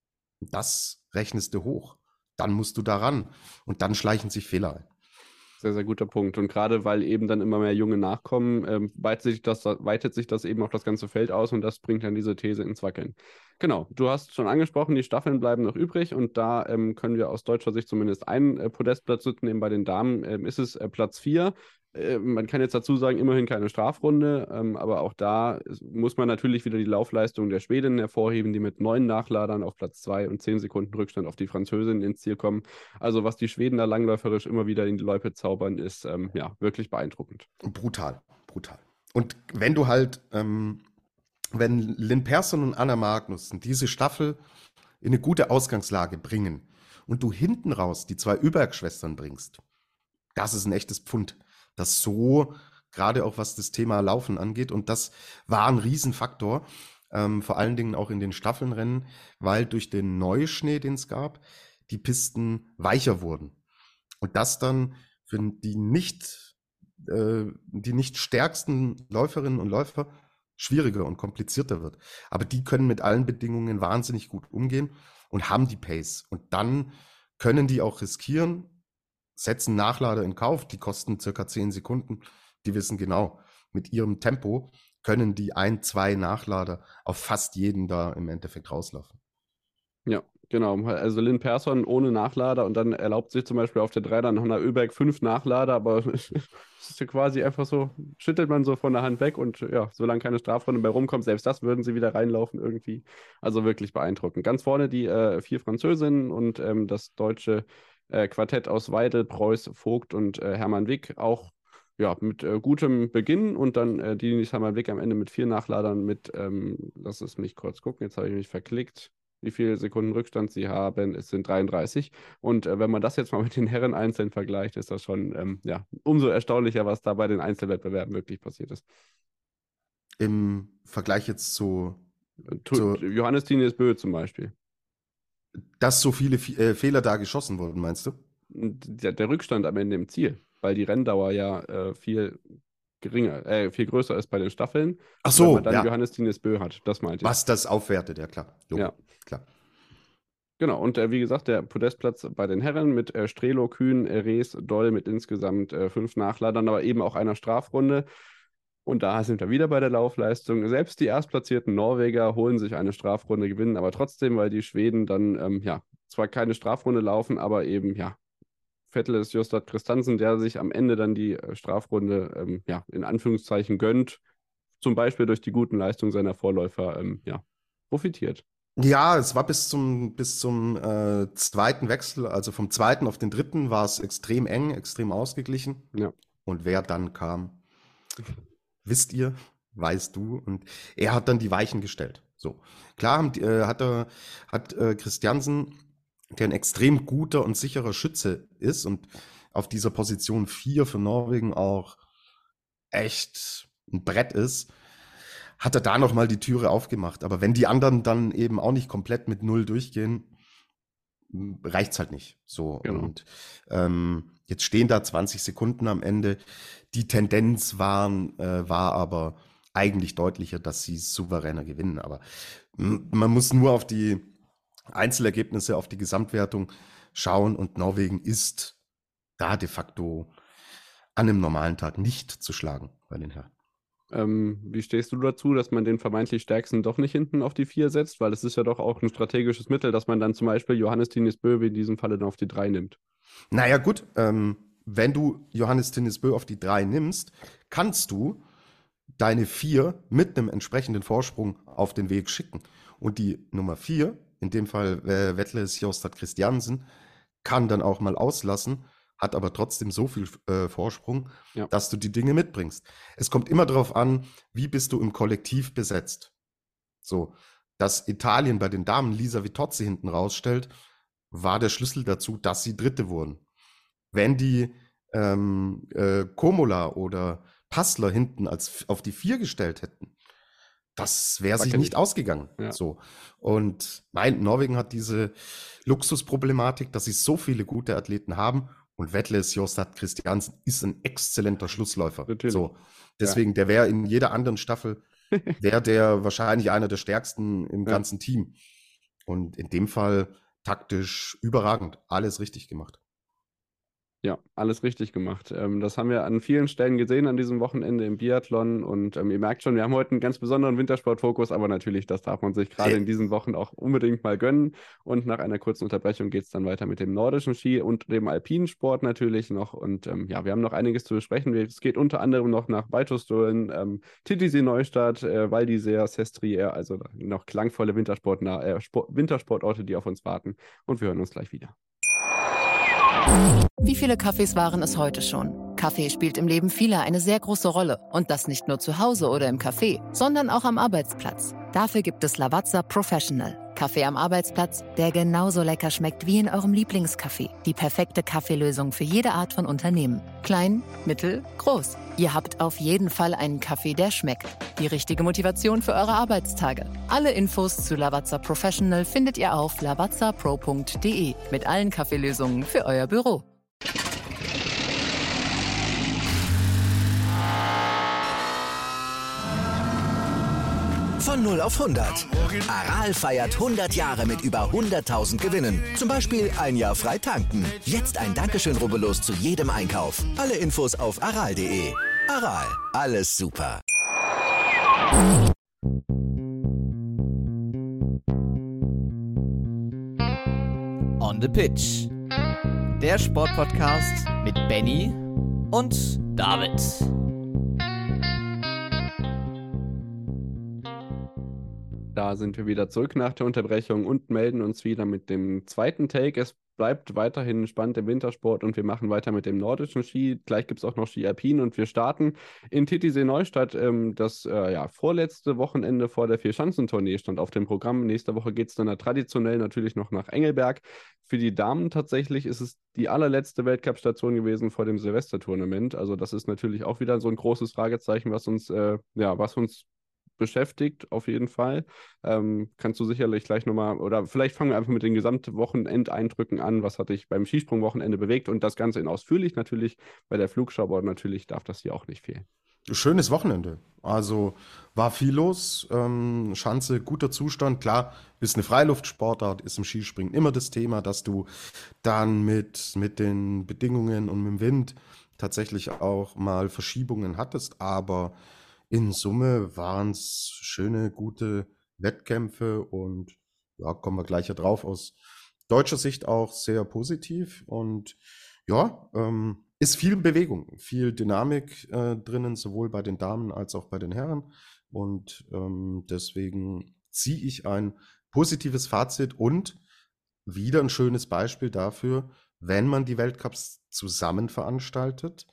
Das rechnest du hoch. Dann musst du daran und dann schleichen sich Fehler ein. Sehr, sehr guter Punkt. Und gerade weil eben dann immer mehr Junge nachkommen, ähm, weitet sich das, weitet sich das eben auf das ganze Feld aus und das bringt dann diese These ins Wackeln. Genau, du hast schon angesprochen, die Staffeln bleiben noch übrig und da ähm, können wir aus deutscher Sicht zumindest einen äh, Podestplatz mitnehmen. Bei den Damen ähm, ist es äh, Platz vier. Äh, man kann jetzt dazu sagen, immerhin keine Strafrunde, ähm, aber auch da muss man natürlich wieder die Laufleistung der Schwedinnen hervorheben, die mit neun Nachladern auf Platz zwei und zehn Sekunden Rückstand auf die Französin ins Ziel kommen. Also was die Schweden da langläuferisch immer wieder in die Loipe zaubern, ist ähm, ja wirklich beeindruckend. Brutal, brutal. Und wenn du halt, ähm, wenn Lynn Persson und Anna Magnussen diese Staffel in eine gute Ausgangslage bringen und du hinten raus die zwei Überberg-Schwestern bringst, das ist ein echtes Pfund. Das so, gerade auch was das Thema Laufen angeht, und das war ein Riesenfaktor, ähm, vor allen Dingen auch in den Staffelnrennen, weil durch den Neuschnee, den es gab, die Pisten weicher wurden. Und das dann für die nicht, äh, die nicht stärksten Läuferinnen und Läufer schwieriger und komplizierter wird. Aber die können mit allen Bedingungen wahnsinnig gut umgehen und haben die Pace. Und dann können die auch riskieren, setzen Nachlader in Kauf, die kosten circa zehn Sekunden. Die wissen genau, mit ihrem Tempo können die ein, zwei Nachlader auf fast jeden da im Endeffekt rauslaufen. Ja, Genau, also Lynn Persson ohne Nachlader und dann erlaubt sich zum Beispiel auf der drei dann Hanna Öberg fünf Nachlader, aber es ist ja quasi einfach so, schüttelt man so von der Hand weg und ja, solange keine Strafrunde mehr rumkommt, selbst das würden sie wieder reinlaufen irgendwie. Also wirklich beeindruckend. Ganz vorne die äh, vier Französinnen und ähm, das deutsche äh, Quartett aus Weidel, Preuß, Vogt und äh, Hermann Wick auch ja, mit äh, gutem Beginn und dann äh, die Hermann Wick am Ende mit vier Nachladern mit, ähm, lass es mich kurz gucken, jetzt habe ich mich verklickt. Wie viele Sekunden Rückstand sie haben. Es sind dreiunddreißig. Und äh, wenn man das jetzt mal mit den Herren einzeln vergleicht, ist das schon ähm, ja, umso erstaunlicher, was da bei den Einzelwettbewerben wirklich passiert ist. Im Vergleich jetzt zu, Tu zu Johannes Tinius Bö zum Beispiel. dass so viele äh, Fehler da geschossen wurden, meinst du? Der, der Rückstand am Ende im Ziel, weil die Renndauer ja äh, viel geringer, äh, viel größer ist bei den Staffeln. Ach so, wenn man dann ja. Johannes Tinius Bö hat, das meinte ich. Was das aufwertet, ja klar. Jo, ja. klar. Genau, und äh, wie gesagt, der Podestplatz bei den Herren mit äh, Strelo, Kühn, äh, Rees, Doll mit insgesamt äh, fünf Nachladern, aber eben auch einer Strafrunde. Und da sind wir wieder bei der Laufleistung. Selbst die erstplatzierten Norweger holen sich eine Strafrunde, gewinnen aber trotzdem, weil die Schweden dann, ähm, ja, zwar keine Strafrunde laufen, aber eben, ja, Vettel ist Jostad Christiansen, der sich am Ende dann die äh, Strafrunde, ähm, ja, in Anführungszeichen gönnt, zum Beispiel durch die guten Leistungen seiner Vorläufer, ähm, ja, profitiert. Ja, es war bis zum, bis zum äh, zweiten Wechsel, also vom zweiten auf den dritten, war es extrem eng, extrem ausgeglichen. Ja. Und wer dann kam, wisst ihr, weißt du. Und er hat dann die Weichen gestellt. So, klar äh, hat er, hat äh, Christiansen, der ein extrem guter und sicherer Schütze ist und auf dieser Position vier für Norwegen auch echt ein Brett ist, hat er da nochmal die Türe aufgemacht. Aber wenn die anderen dann eben auch nicht komplett mit Null durchgehen, reicht's halt nicht. So, Genau. Und ähm, jetzt stehen da zwanzig Sekunden am Ende. Die Tendenz waren, äh, war aber eigentlich deutlicher, dass sie souveräner gewinnen. Aber m- man muss nur auf die Einzelergebnisse, auf die Gesamtwertung schauen und Norwegen ist da de facto an einem normalen Tag nicht zu schlagen bei den Herren. Ähm, wie stehst du dazu, dass man den vermeintlich Stärksten doch nicht hinten auf die vier setzt? Weil es ist ja doch auch ein strategisches Mittel, dass man dann zum Beispiel Johannes Tinius Bö in diesem Falle dann auf die drei nimmt. Naja gut, ähm, wenn du Johannes Tinius Bö auf die drei nimmst, kannst du deine vier mit einem entsprechenden Vorsprung auf den Weg schicken. Und die Nummer vier, in dem Fall äh, Vettles Jostad Christiansen, kann dann auch mal auslassen, hat aber trotzdem so viel äh, Vorsprung, Ja. dass du die Dinge mitbringst. Es kommt immer darauf an, wie bist du im Kollektiv besetzt. So, dass Italien bei den Damen Lisa Vitozzi hinten rausstellt, war der Schlüssel dazu, dass sie Dritte wurden. Wenn die ähm, äh, Komola oder Passler hinten als auf die Vier gestellt hätten, das wäre sich nicht ausgegangen. Ja. So. Und nein, Norwegen hat diese Luxusproblematik, dass sie so viele gute Athleten haben. Und Vettles Jostad Christiansen ist ein exzellenter Schlussläufer. Natürlich. So. Deswegen, der wäre in jeder anderen Staffel, wäre der wahrscheinlich einer der stärksten im Ja. ganzen Team. Und in dem Fall taktisch überragend. Alles richtig gemacht. Ja, alles richtig gemacht. Ähm, das haben wir an vielen Stellen gesehen an diesem Wochenende im Biathlon und ähm, ihr merkt schon, wir haben heute einen ganz besonderen Wintersportfokus, aber natürlich, das darf man sich gerade in diesen Wochen auch unbedingt mal gönnen. Und nach einer kurzen Unterbrechung geht es dann weiter mit dem nordischen Ski und dem alpinen Sport natürlich noch. Und ähm, ja, wir haben noch einiges zu besprechen. Es geht unter anderem noch nach Baltusdolen, ähm, Titisee Neustadt, äh, Val d'Isère, Sestriere, also noch klangvolle Wintersport äh, Sport Wintersportorte, die auf uns warten. Und wir hören uns gleich wieder. Wie viele Kaffees waren es heute schon? Kaffee spielt im Leben vieler eine sehr große Rolle. Und das nicht nur zu Hause oder im Café, sondern auch am Arbeitsplatz. Dafür gibt es Lavazza Professional. Kaffee am Arbeitsplatz, der genauso lecker schmeckt wie in eurem Lieblingscafé. Die perfekte Kaffeelösung für jede Art von Unternehmen. Klein, mittel, groß. Ihr habt auf jeden Fall einen Kaffee, der schmeckt. Die richtige Motivation für eure Arbeitstage. Alle Infos zu Lavazza Professional findet ihr auf lavazza pro punkt de mit allen Kaffeelösungen für euer Büro. Von null auf hundert. Aral feiert hundert Jahre mit über hunderttausend Gewinnen. Zum Beispiel ein Jahr frei tanken. Jetzt ein Dankeschön, rubbellos zu jedem Einkauf. Alle Infos auf aral punkt de. Aral, alles super. On the Pitch. Der Sportpodcast mit Benny und David. Da sind wir wieder zurück nach der Unterbrechung und melden uns wieder mit dem zweiten Take. Es bleibt weiterhin spannend im Wintersport und wir machen weiter mit dem nordischen Ski. Gleich gibt es auch noch Ski Alpin und wir starten in Titisee-Neustadt. Ähm, das äh, ja, vorletzte Wochenende vor der Vierschanzentournee stand auf dem Programm. Nächste Woche geht es dann traditionell natürlich noch nach Engelberg. Für die Damen tatsächlich ist es die allerletzte Weltcup-Station gewesen vor dem Silvestertournament. Also das ist natürlich auch wieder so ein großes Fragezeichen, was uns, äh, ja, was uns beschäftigt, auf jeden Fall. Ähm, kannst du sicherlich gleich nochmal, oder vielleicht fangen wir einfach mit den Gesamtwochenendeindrücken an. Was hat dich beim Skisprungwochenende bewegt? Und das Ganze in ausführlich natürlich bei der Flugschau, aber natürlich darf das hier auch nicht fehlen. Schönes Wochenende. Also war viel los. Ähm, Schanze, guter Zustand. Klar, ist eine Freiluftsportart, ist im Skispringen immer das Thema, dass du dann mit, mit den Bedingungen und mit dem Wind tatsächlich auch mal Verschiebungen hattest. Aber in Summe waren es schöne, gute Wettkämpfe und ja, kommen wir gleich ja drauf. Aus deutscher Sicht auch sehr positiv und ja, ähm, ist viel Bewegung, viel Dynamik äh, drinnen, sowohl bei den Damen als auch bei den Herren und ähm, deswegen ziehe ich ein positives Fazit und wieder ein schönes Beispiel dafür, wenn man die Weltcups zusammen veranstaltet,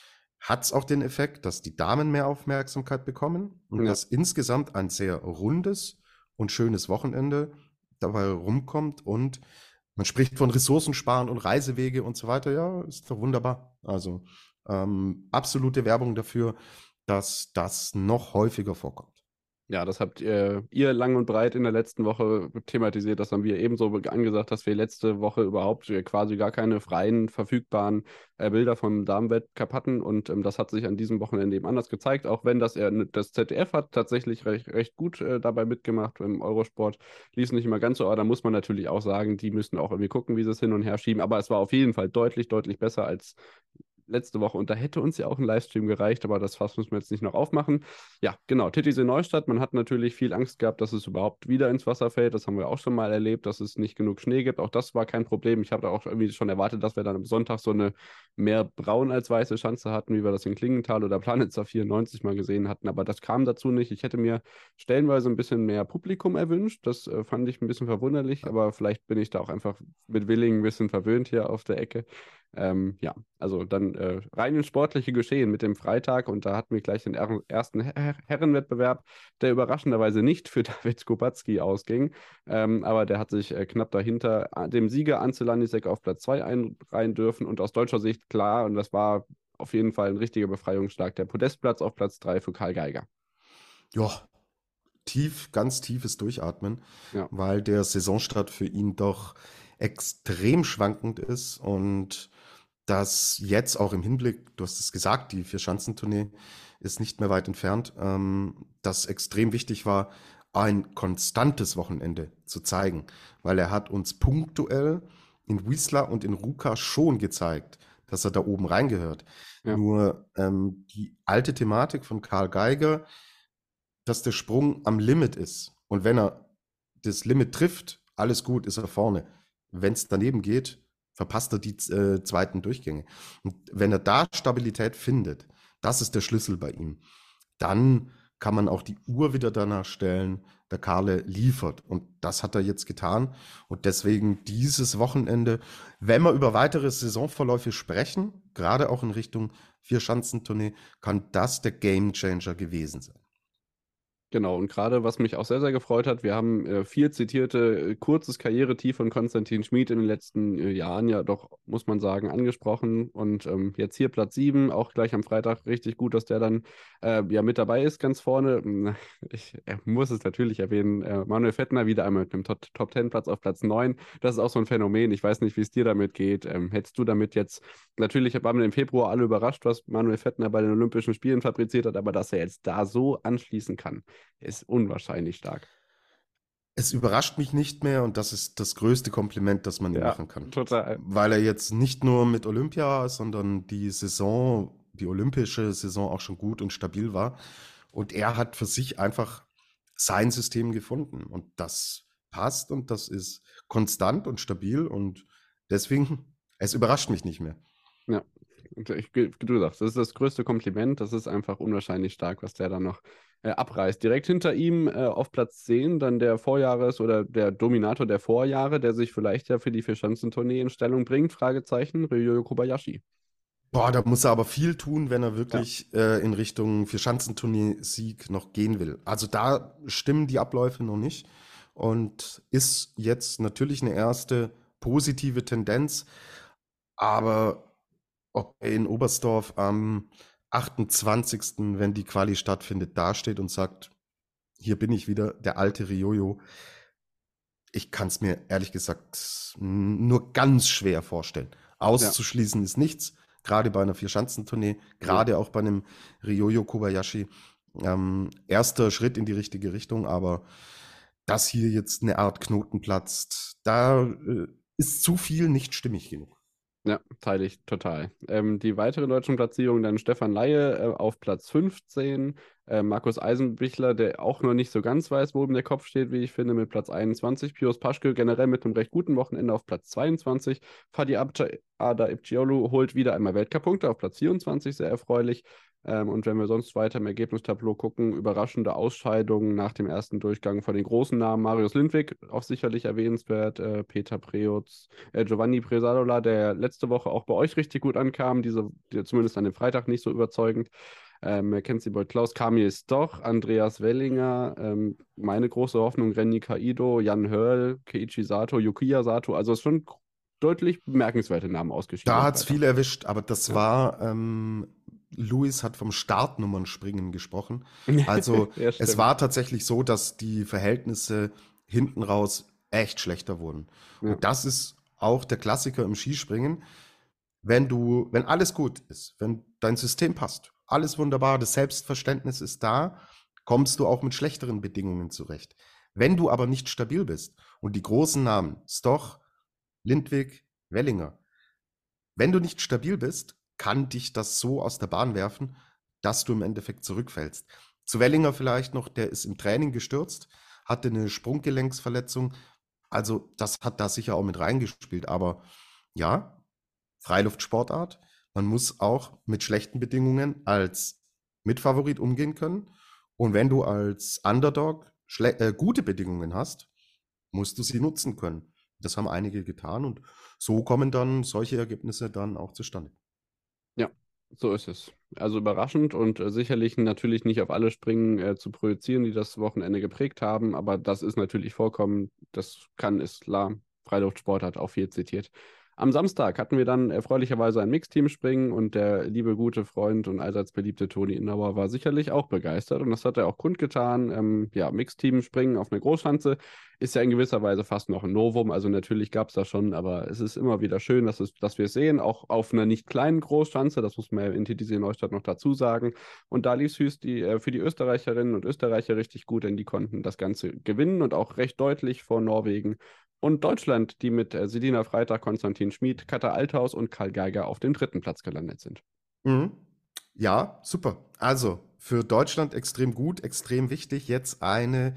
hat es auch den Effekt, dass die Damen mehr Aufmerksamkeit bekommen und Ja. dass insgesamt ein sehr rundes und schönes Wochenende dabei rumkommt und man spricht von Ressourcensparen und Reisewege und so weiter. Ja, ist doch wunderbar. Also ähm, absolute Werbung dafür, dass das noch häufiger vorkommt. Ja, das habt ihr, ihr lang und breit in der letzten Woche thematisiert. Das haben wir ebenso angesagt, dass wir letzte Woche überhaupt quasi gar keine freien, verfügbaren äh, Bilder vom Damenweltcup hatten. Und ähm, das hat sich an diesem Wochenende eben anders gezeigt. Auch wenn das, äh, das Z D F hat tatsächlich recht, recht gut äh, dabei mitgemacht im Eurosport. Lief nicht immer ganz so, aber da muss man natürlich auch sagen, die müssen auch irgendwie gucken, wie sie es hin und her schieben. Aber es war auf jeden Fall deutlich, deutlich besser als letzte Woche und da hätte uns ja auch ein Livestream gereicht, aber das Fass müssen wir jetzt nicht noch aufmachen. Ja, genau, Titisee Neustadt, man hat natürlich viel Angst gehabt, dass es überhaupt wieder ins Wasser fällt, das haben wir auch schon mal erlebt, dass es nicht genug Schnee gibt, auch das war kein Problem. Ich habe da auch irgendwie schon erwartet, dass wir dann am Sonntag so eine mehr braun als weiße Schanze hatten, wie wir das in Klingenthal oder Planitzer vierundneunzig mal gesehen hatten, aber das kam dazu nicht. Ich hätte mir stellenweise ein bisschen mehr Publikum erwünscht, das äh, fand ich ein bisschen verwunderlich, aber vielleicht bin ich da auch einfach mit Willingen ein bisschen verwöhnt hier auf der Ecke. Ähm, ja, also dann äh, rein ins sportliche Geschehen mit dem Freitag und da hatten wir gleich den er ersten Her Herrenwettbewerb, der überraschenderweise nicht für David Skubacki ausging, ähm, aber der hat sich äh, knapp dahinter dem Sieger Ance Landisek auf Platz zwei einreihen dürfen und aus deutscher Sicht klar, und das war auf jeden Fall ein richtiger Befreiungsschlag, der Podestplatz auf Platz drei für Karl Geiger. Ja, tief, ganz tiefes Durchatmen, Ja. weil der Saisonstart für ihn doch extrem schwankend ist und dass jetzt auch im Hinblick, du hast es gesagt, die Vierschanzentournee ist nicht mehr weit entfernt, ähm, dass extrem wichtig war, ein konstantes Wochenende zu zeigen, weil er hat uns punktuell in Wisła und in Ruka schon gezeigt, dass er da oben reingehört. Ja. Nur ähm, die alte Thematik von Karl Geiger, dass der Sprung am Limit ist und wenn er das Limit trifft, alles gut, ist er vorne. Wenn es daneben geht, verpasst er die äh, zweiten Durchgänge. Und wenn er da Stabilität findet, das ist der Schlüssel bei ihm, dann kann man auch die Uhr wieder danach stellen, der Karle liefert. Und das hat er jetzt getan. Und deswegen dieses Wochenende, wenn wir über weitere Saisonverläufe sprechen, gerade auch in Richtung Vierschanzentournee, kann das der Gamechanger gewesen sein. Genau, und gerade was mich auch sehr, sehr gefreut hat, wir haben äh, viel zitierte äh, kurzes Karrieretief von Konstantin Schmid in den letzten äh, Jahren ja doch, muss man sagen, angesprochen. Und ähm, jetzt hier Platz sieben, auch gleich am Freitag richtig gut, dass der dann äh, ja mit dabei ist, ganz vorne. Ich äh, muss es natürlich erwähnen, äh, Manuel Fettner wieder einmal mit einem Top zehn Platz auf Platz neun. Das ist auch so ein Phänomen. Ich weiß nicht, wie es dir damit geht. Ähm, hättest du damit jetzt, natürlich waren wir im Februar alle überrascht, was Manuel Fettner bei den Olympischen Spielen fabriziert hat, aber dass er jetzt da so anschließen kann, ist unwahrscheinlich stark. Es überrascht mich nicht mehr und das ist das größte Kompliment, das man ihm Ja, machen kann. total. Weil er jetzt nicht nur mit Olympia, sondern die Saison, die olympische Saison auch schon gut und stabil war. Und er hat für sich einfach sein System gefunden. Und das passt und das ist konstant und stabil und deswegen, es überrascht mich nicht mehr. Ja, und ich, du sagst, das ist das größte Kompliment. Das ist einfach unwahrscheinlich stark, was der da noch äh, abreißt. Direkt hinter ihm äh, auf Platz zehn dann der Vorjahres- oder der Dominator der Vorjahre, der sich vielleicht ja für die Vierschanzentournee in Stellung bringt, Fragezeichen, Ryoyo Kobayashi. Boah, da muss er aber viel tun, wenn er Ja, wirklich äh, in Richtung Vierschanzentournee-Sieg noch gehen will. Also da stimmen die Abläufe noch nicht und ist jetzt natürlich eine erste positive Tendenz, aber ob er in Oberstdorf am achtundzwanzigsten, wenn die Quali stattfindet, dasteht und sagt, hier bin ich wieder, der alte Ryoyo, ich kann es mir ehrlich gesagt n- nur ganz schwer vorstellen. ja, Auszuschließen ist nichts, gerade bei einer Vierschanzentournee, nee, gerade auch bei einem Ryoyo Kobayashi. Ähm, erster Schritt in die richtige Richtung, aber dass hier jetzt eine Art Knoten platzt, da äh, ist zu viel nicht stimmig genug. ja, teile ich total. Ähm, die weiteren deutschen Platzierungen dann Stefan Laie äh, auf Platz fünfzehn, äh, Markus Eisenbichler, der auch noch nicht so ganz weiß, wo ihm der Kopf steht, wie ich finde, mit Platz einundzwanzig, Pius Paschke generell mit einem recht guten Wochenende auf Platz zweiundzwanzig, Fadi Abca- Ada Ipciolu holt wieder einmal Weltcup-Punkte auf Platz vierundzwanzig, sehr erfreulich. Ähm, und wenn wir sonst weiter im Ergebnistableau gucken, überraschende Ausscheidungen nach dem ersten Durchgang von den großen Namen, Marius Lindwig, auch sicherlich erwähnenswert, äh, Peter Preutz, äh, Giovanni Bresadola, der letzte Woche auch bei euch richtig gut ankam, diese, die, zumindest an dem Freitag nicht so überzeugend. Ähm, Mackenzie Boyd Klaus, Kamil Stoch, Andreas Wellinger, ähm, meine große Hoffnung, Renny Kaido, Jan Hörl, Keiichi Sato, Yukiya Sato, also es ist schon deutlich bemerkenswerte Namen ausgeschieden Da am hat es Freitag. viel erwischt, aber das Ja. war, ähm, Luis hat vom Startnummernspringen gesprochen. Also Ja, es stimmt. war tatsächlich so, dass die Verhältnisse hinten raus echt schlechter wurden. Ja, Und das ist auch der Klassiker im Skispringen. Wenn du, wenn alles gut ist, wenn dein System passt, alles wunderbar, das Selbstverständnis ist da, kommst du auch mit schlechteren Bedingungen zurecht. Wenn du aber nicht stabil bist und die großen Namen, Stoch, Lindwig, Wellinger, wenn du nicht stabil bist, kann dich das so aus der Bahn werfen, dass du im Endeffekt zurückfällst. Zu Wellinger vielleicht noch, der ist im Training gestürzt, hatte eine Sprunggelenksverletzung. Also das hat da sicher auch mit reingespielt. Aber ja, Freiluftsportart. Man muss auch mit schlechten Bedingungen als Mitfavorit umgehen können. Und wenn du als Underdog schle- äh, gute Bedingungen hast, musst du sie nutzen können. Das haben einige getan und so kommen dann solche Ergebnisse dann auch zustande. ja, so ist es. Also überraschend und äh, sicherlich natürlich nicht auf alle Springen äh, zu projizieren, die das Wochenende geprägt haben, aber das ist natürlich vollkommen, das kann, ist klar, Freiluftsport hat auch viel zitiert. Am Samstag hatten wir dann erfreulicherweise ein Mixteam-Springen und der liebe, gute Freund und allseits beliebte Toni Innauer war sicherlich auch begeistert und das hat er auch kundgetan. Ähm, ja, Mixteam-Springen auf einer Großschanze ist ja in gewisser Weise fast noch ein Novum. Also natürlich gab es das schon, aber es ist immer wieder schön, dass, es, dass wir es sehen, auch auf einer nicht kleinen Großschanze, das muss man ja in T T C Neustadt noch dazu sagen. Und da lief es die, äh, für die Österreicherinnen und Österreicher richtig gut, denn die konnten das Ganze gewinnen und auch recht deutlich vor Norwegen und Deutschland, die mit äh, Selina Freitag, Konstantin Schmid, Katja Althaus und Karl Geiger auf dem dritten Platz gelandet sind. Mhm. Ja, super. Also für Deutschland extrem gut, extrem wichtig, jetzt eine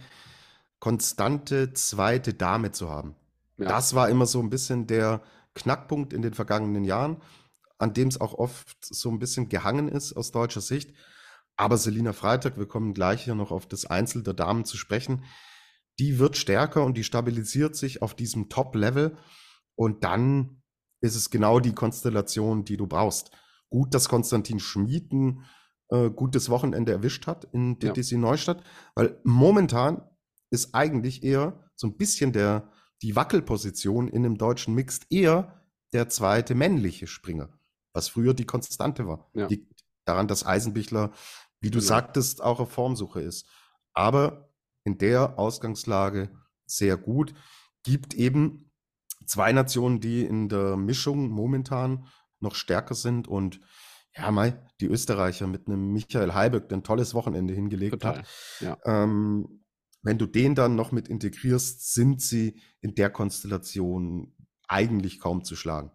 konstante zweite Dame zu haben. Ja, Das war immer so ein bisschen der Knackpunkt in den vergangenen Jahren, an dem es auch oft so ein bisschen gehangen ist aus deutscher Sicht. Aber Selina Freitag, wir kommen gleich hier noch auf das Einzel der Damen zu sprechen, die wird stärker und die stabilisiert sich auf diesem Top-Level. Und dann ist es genau die Konstellation, die du brauchst. Gut, dass Konstantin Schmid ein äh, gutes Wochenende erwischt hat in ja, T T C Neustadt, weil momentan ist eigentlich eher so ein bisschen der, die Wackelposition in einem deutschen Mixed eher der zweite männliche Springer, was früher die Konstante war. ja, Liegt daran, dass Eisenbichler, wie du genau. sagtest, auch auf Formsuche ist. Aber in der Ausgangslage sehr gut. Gibt eben zwei Nationen, die in der Mischung momentan noch stärker sind und ja, mei, die Österreicher mit einem Michael Heiböck, der ein tolles Wochenende hingelegt Total. hat. Ja, Ähm, wenn du den dann noch mit integrierst, sind sie in der Konstellation eigentlich kaum zu schlagen.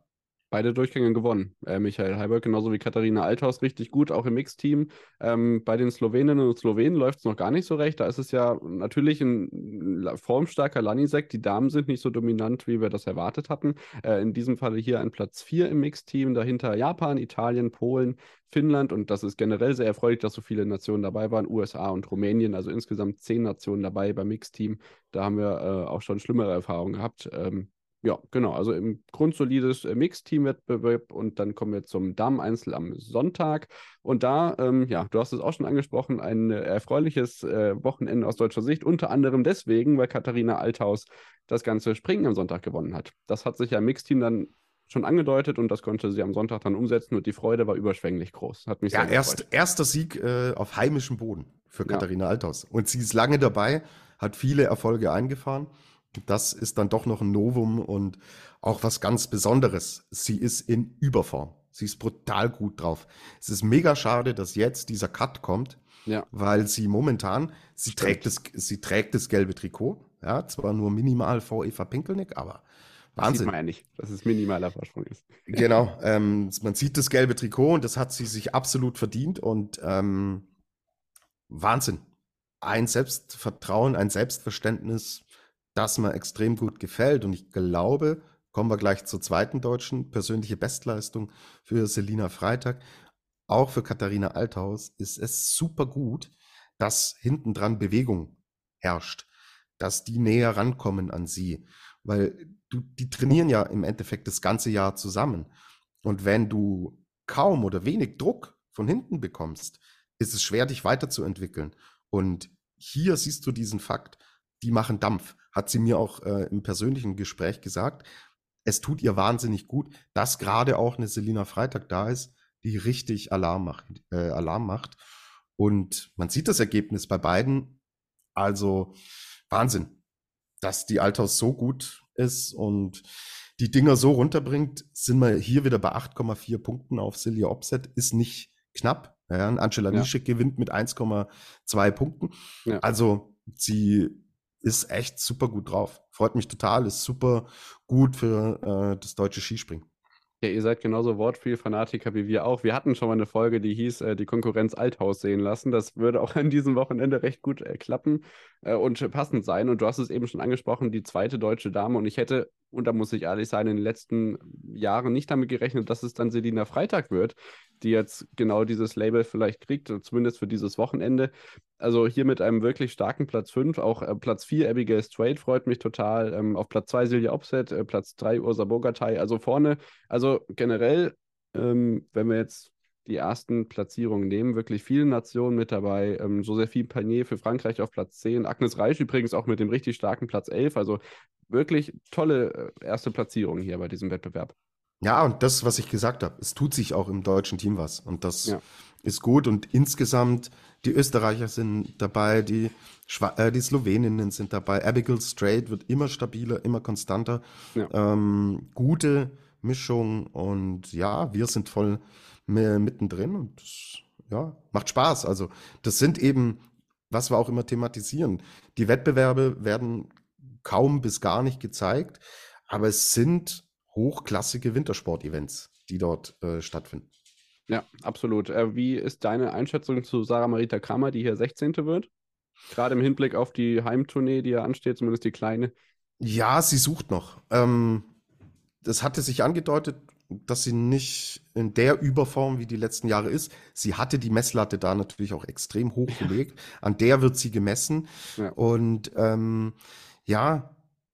Beide Durchgänge gewonnen. Äh, Michael Heiberg, genauso wie Katharina Althaus, richtig gut, auch im Mixteam. Ähm, bei den Sloweninnen und Slowenen läuft es noch gar nicht so recht. Da ist es ja natürlich ein formstarker Lanisek. Die Damen sind nicht so dominant, wie wir das erwartet hatten. Äh, in diesem Falle hier ein Platz vier im Mixteam, dahinter Japan, Italien, Polen, Finnland, und das ist generell sehr erfreulich, dass so viele Nationen dabei waren, U S A und Rumänien, also insgesamt zehn Nationen dabei beim Mixteam. Da haben wir äh, auch schon schlimmere Erfahrungen gehabt. Ähm, Ja, genau. Also im grundsolides äh, Mixteam-Wettbewerb, und dann kommen wir zum Damen-Einzel am Sonntag. Und da, ähm, ja, du hast es auch schon angesprochen, ein äh, erfreuliches äh, Wochenende aus deutscher Sicht. Unter anderem deswegen, weil Katharina Althaus das ganze Springen am Sonntag gewonnen hat. Das hat sich ja im Mixteam dann schon angedeutet, und das konnte sie am Sonntag dann umsetzen, und die Freude war überschwänglich groß. Hat mich Ja, sehr erst, gefreut. erster Sieg äh, auf heimischem Boden für Ja. Katharina Althaus. Und sie ist lange dabei, hat viele Erfolge eingefahren. Das ist dann doch noch ein Novum und auch was ganz Besonderes. Sie ist in Überform. Sie ist brutal gut drauf. Es ist mega schade, dass jetzt dieser Cut kommt, Ja. weil sie momentan, sie Stimmt. trägt, das, sie trägt das gelbe Trikot. Ja, zwar nur minimal vor Eva Pinkelnick, aber Das sieht Wahnsinn. man ja nicht, dass es minimaler Vorsprung ist. Genau, ähm, man sieht das gelbe Trikot und das hat sie sich absolut verdient und ähm, Wahnsinn. Ein Selbstvertrauen, ein Selbstverständnis, das mir extrem gut gefällt, und ich glaube, kommen wir gleich zur zweiten deutschen, persönliche Bestleistung für Selina Freitag. Auch für Katharina Althaus ist es super gut, dass hinten dran Bewegung herrscht, dass die näher rankommen an sie, weil du, die trainieren ja im Endeffekt das ganze Jahr zusammen. Und wenn du kaum oder wenig Druck von hinten bekommst, ist es schwer, dich weiterzuentwickeln. Und hier siehst du diesen Fakt, die machen Dampf. Hat sie mir auch äh, im persönlichen Gespräch gesagt. Es tut ihr wahnsinnig gut, dass gerade auch eine Selina Freitag da ist, die richtig Alarm macht. Äh, Alarm macht. Und man sieht das Ergebnis bei beiden. Also Wahnsinn, dass die Althaus so gut ist und die Dinger so runterbringt. Sind wir hier wieder bei acht Komma vier Punkten auf Silja Opset. Ist nicht knapp. Ja, Angela Ja. Nischek gewinnt mit eins Komma zwei Punkten. Ja. Also sie ist echt super gut drauf. Freut mich total, ist super gut für äh, das deutsche Skispringen. Ja, ihr seid genauso Wortspiel-Fanatiker wie wir auch. Wir hatten schon mal eine Folge, die hieß, äh, die Konkurrenz Althaus sehen lassen. Das würde auch an diesem Wochenende recht gut äh, klappen äh, und äh, passend sein. Und du hast es eben schon angesprochen, die zweite deutsche Dame. Und ich hätte, und da muss ich ehrlich sein, in den letzten Jahren nicht damit gerechnet, dass es dann Selina Freitag wird, die jetzt genau dieses Label vielleicht kriegt, zumindest für dieses Wochenende. Also hier mit einem wirklich starken Platz fünf, auch äh, Platz vier Abigail Strait freut mich total. Ähm, auf Platz zwei Silja Opset, äh, Platz drei Ursa Bogatay. Also vorne, also generell, ähm, wenn wir jetzt die ersten Platzierungen nehmen, wirklich viele Nationen mit dabei. Ähm, Joséphine Panier für Frankreich auf Platz zehn. Agnes Reich übrigens auch mit dem richtig starken Platz elf. Also wirklich tolle äh, erste Platzierungen hier bei diesem Wettbewerb. Ja, und das, was ich gesagt habe, es tut sich auch im deutschen Team was. Und das Ja. ist gut. Und insgesamt, die Österreicher sind dabei, die, Schwa äh, die Sloweninnen sind dabei. Abigail Strait wird immer stabiler, immer konstanter. Ja. Ähm, gute Mischung. Und ja, wir sind voll mehr mittendrin. Und das, ja, macht Spaß. Also das sind eben, was wir auch immer thematisieren. Die Wettbewerbe werden kaum bis gar nicht gezeigt. Aber es sind hochklassige Wintersport-Events, die dort äh, stattfinden. Ja, absolut. Äh, wie ist deine Einschätzung zu Sarah Marita Kramer, die hier sechzehnte wird? Gerade im Hinblick auf die Heimtournee, die ja ansteht, zumindest die kleine. Ja, sie sucht noch. Ähm, das hatte sich angedeutet, dass sie nicht in der Überform wie die letzten Jahre ist. Sie hatte die Messlatte da natürlich auch extrem hoch gelegt. An der wird sie gemessen. Ja. Und ähm, ja,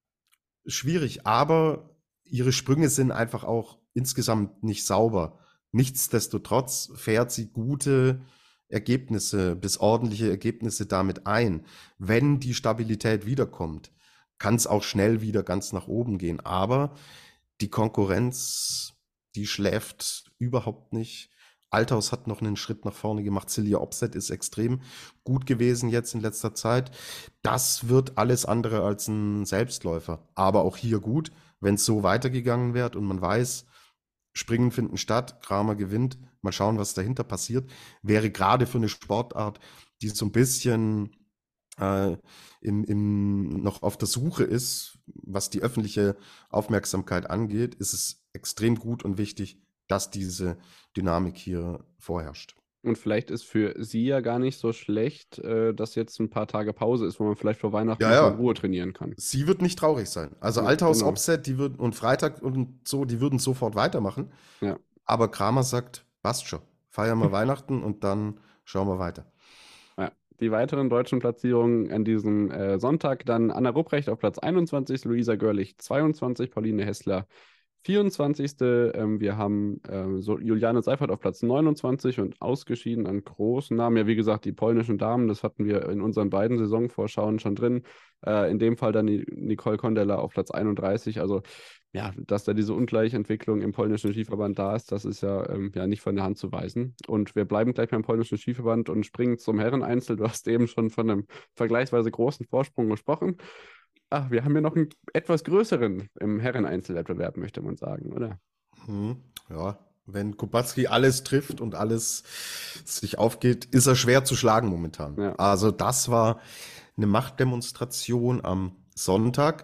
schwierig, aber ihre Sprünge sind einfach auch insgesamt nicht sauber. Nichtsdestotrotz fährt sie gute Ergebnisse bis ordentliche Ergebnisse damit ein. Wenn die Stabilität wiederkommt, kann es auch schnell wieder ganz nach oben gehen. Aber die Konkurrenz, die schläft überhaupt nicht. Althaus hat noch einen Schritt nach vorne gemacht. Silja Opset ist extrem gut gewesen jetzt in letzter Zeit. Das wird alles andere als ein Selbstläufer. Aber auch hier gut, wenn es so weitergegangen wird und man weiß, Springen finden statt, Kramer gewinnt, mal schauen, was dahinter passiert, wäre gerade für eine Sportart, die so ein bisschen äh, im, im, noch auf der Suche ist, was die öffentliche Aufmerksamkeit angeht, ist es extrem gut und wichtig, dass diese Dynamik hier vorherrscht. Und vielleicht ist für sie ja gar nicht so schlecht, äh, dass jetzt ein paar Tage Pause ist, wo man vielleicht vor Weihnachten Ja, noch ja. in Ruhe trainieren kann. Sie wird nicht traurig sein. Also Ja, Althaus, genau. Opset, die würden und Freitag und so, die würden sofort weitermachen. Ja. Aber Kramer sagt, passt schon. Feiern wir Weihnachten und dann schauen wir weiter. Ja. Die weiteren deutschen Platzierungen an diesem äh, Sonntag dann Anna Rupprecht auf Platz einundzwanzig, Luisa Görlich zweiundzwanzig, Pauline Hessler vierundzwanzigste Ähm, wir haben ähm, so Juliane Seifert auf Platz neunundzwanzig und ausgeschieden an großen Namen. Ja, wie gesagt, die polnischen Damen, das hatten wir in unseren beiden Saisonvorschauen schon drin. Äh, in dem Fall dann die Nicole Kondela auf Platz einunddreißig. Also, ja, dass da diese Ungleichentwicklung im polnischen Skiverband da ist, das ist ja, ähm, ja nicht von der Hand zu weisen. Und wir bleiben gleich beim polnischen Skiverband und springen zum Herreneinzel. Du hast eben schon von einem vergleichsweise großen Vorsprung gesprochen. Ach, wir haben ja noch einen etwas größeren im Herren-Einzelwettbewerb, möchte man sagen, oder? Hm, ja, wenn Kubacki alles trifft und alles sich aufgeht, ist er schwer zu schlagen momentan. Ja. Also das war eine Machtdemonstration am Sonntag.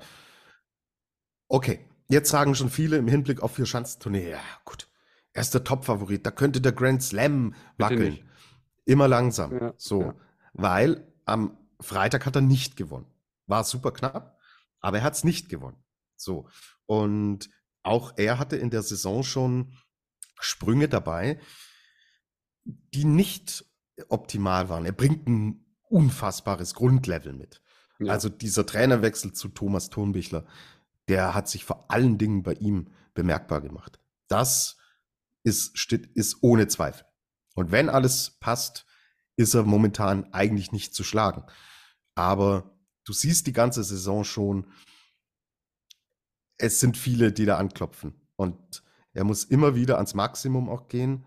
Okay, jetzt sagen schon viele im Hinblick auf Vierschanzentournee, ja gut, er ist der Top-Favorit, da könnte der Grand Slam wackeln. nicht. Immer langsam. Ja, so, ja. weil am Freitag hat er nicht gewonnen. War super knapp, aber er hat es nicht gewonnen. So, und auch er hatte in der Saison schon Sprünge dabei, die nicht optimal waren. Er bringt ein unfassbares Grundlevel mit. Ja. Also dieser Trainerwechsel zu Thomas Thurnbichler, der hat sich vor allen Dingen bei ihm bemerkbar gemacht. Das ist, steht, ist ohne Zweifel. Und wenn alles passt, ist er momentan eigentlich nicht zu schlagen. Aber du siehst die ganze Saison schon, es sind viele, die da anklopfen. Und er muss immer wieder ans Maximum auch gehen,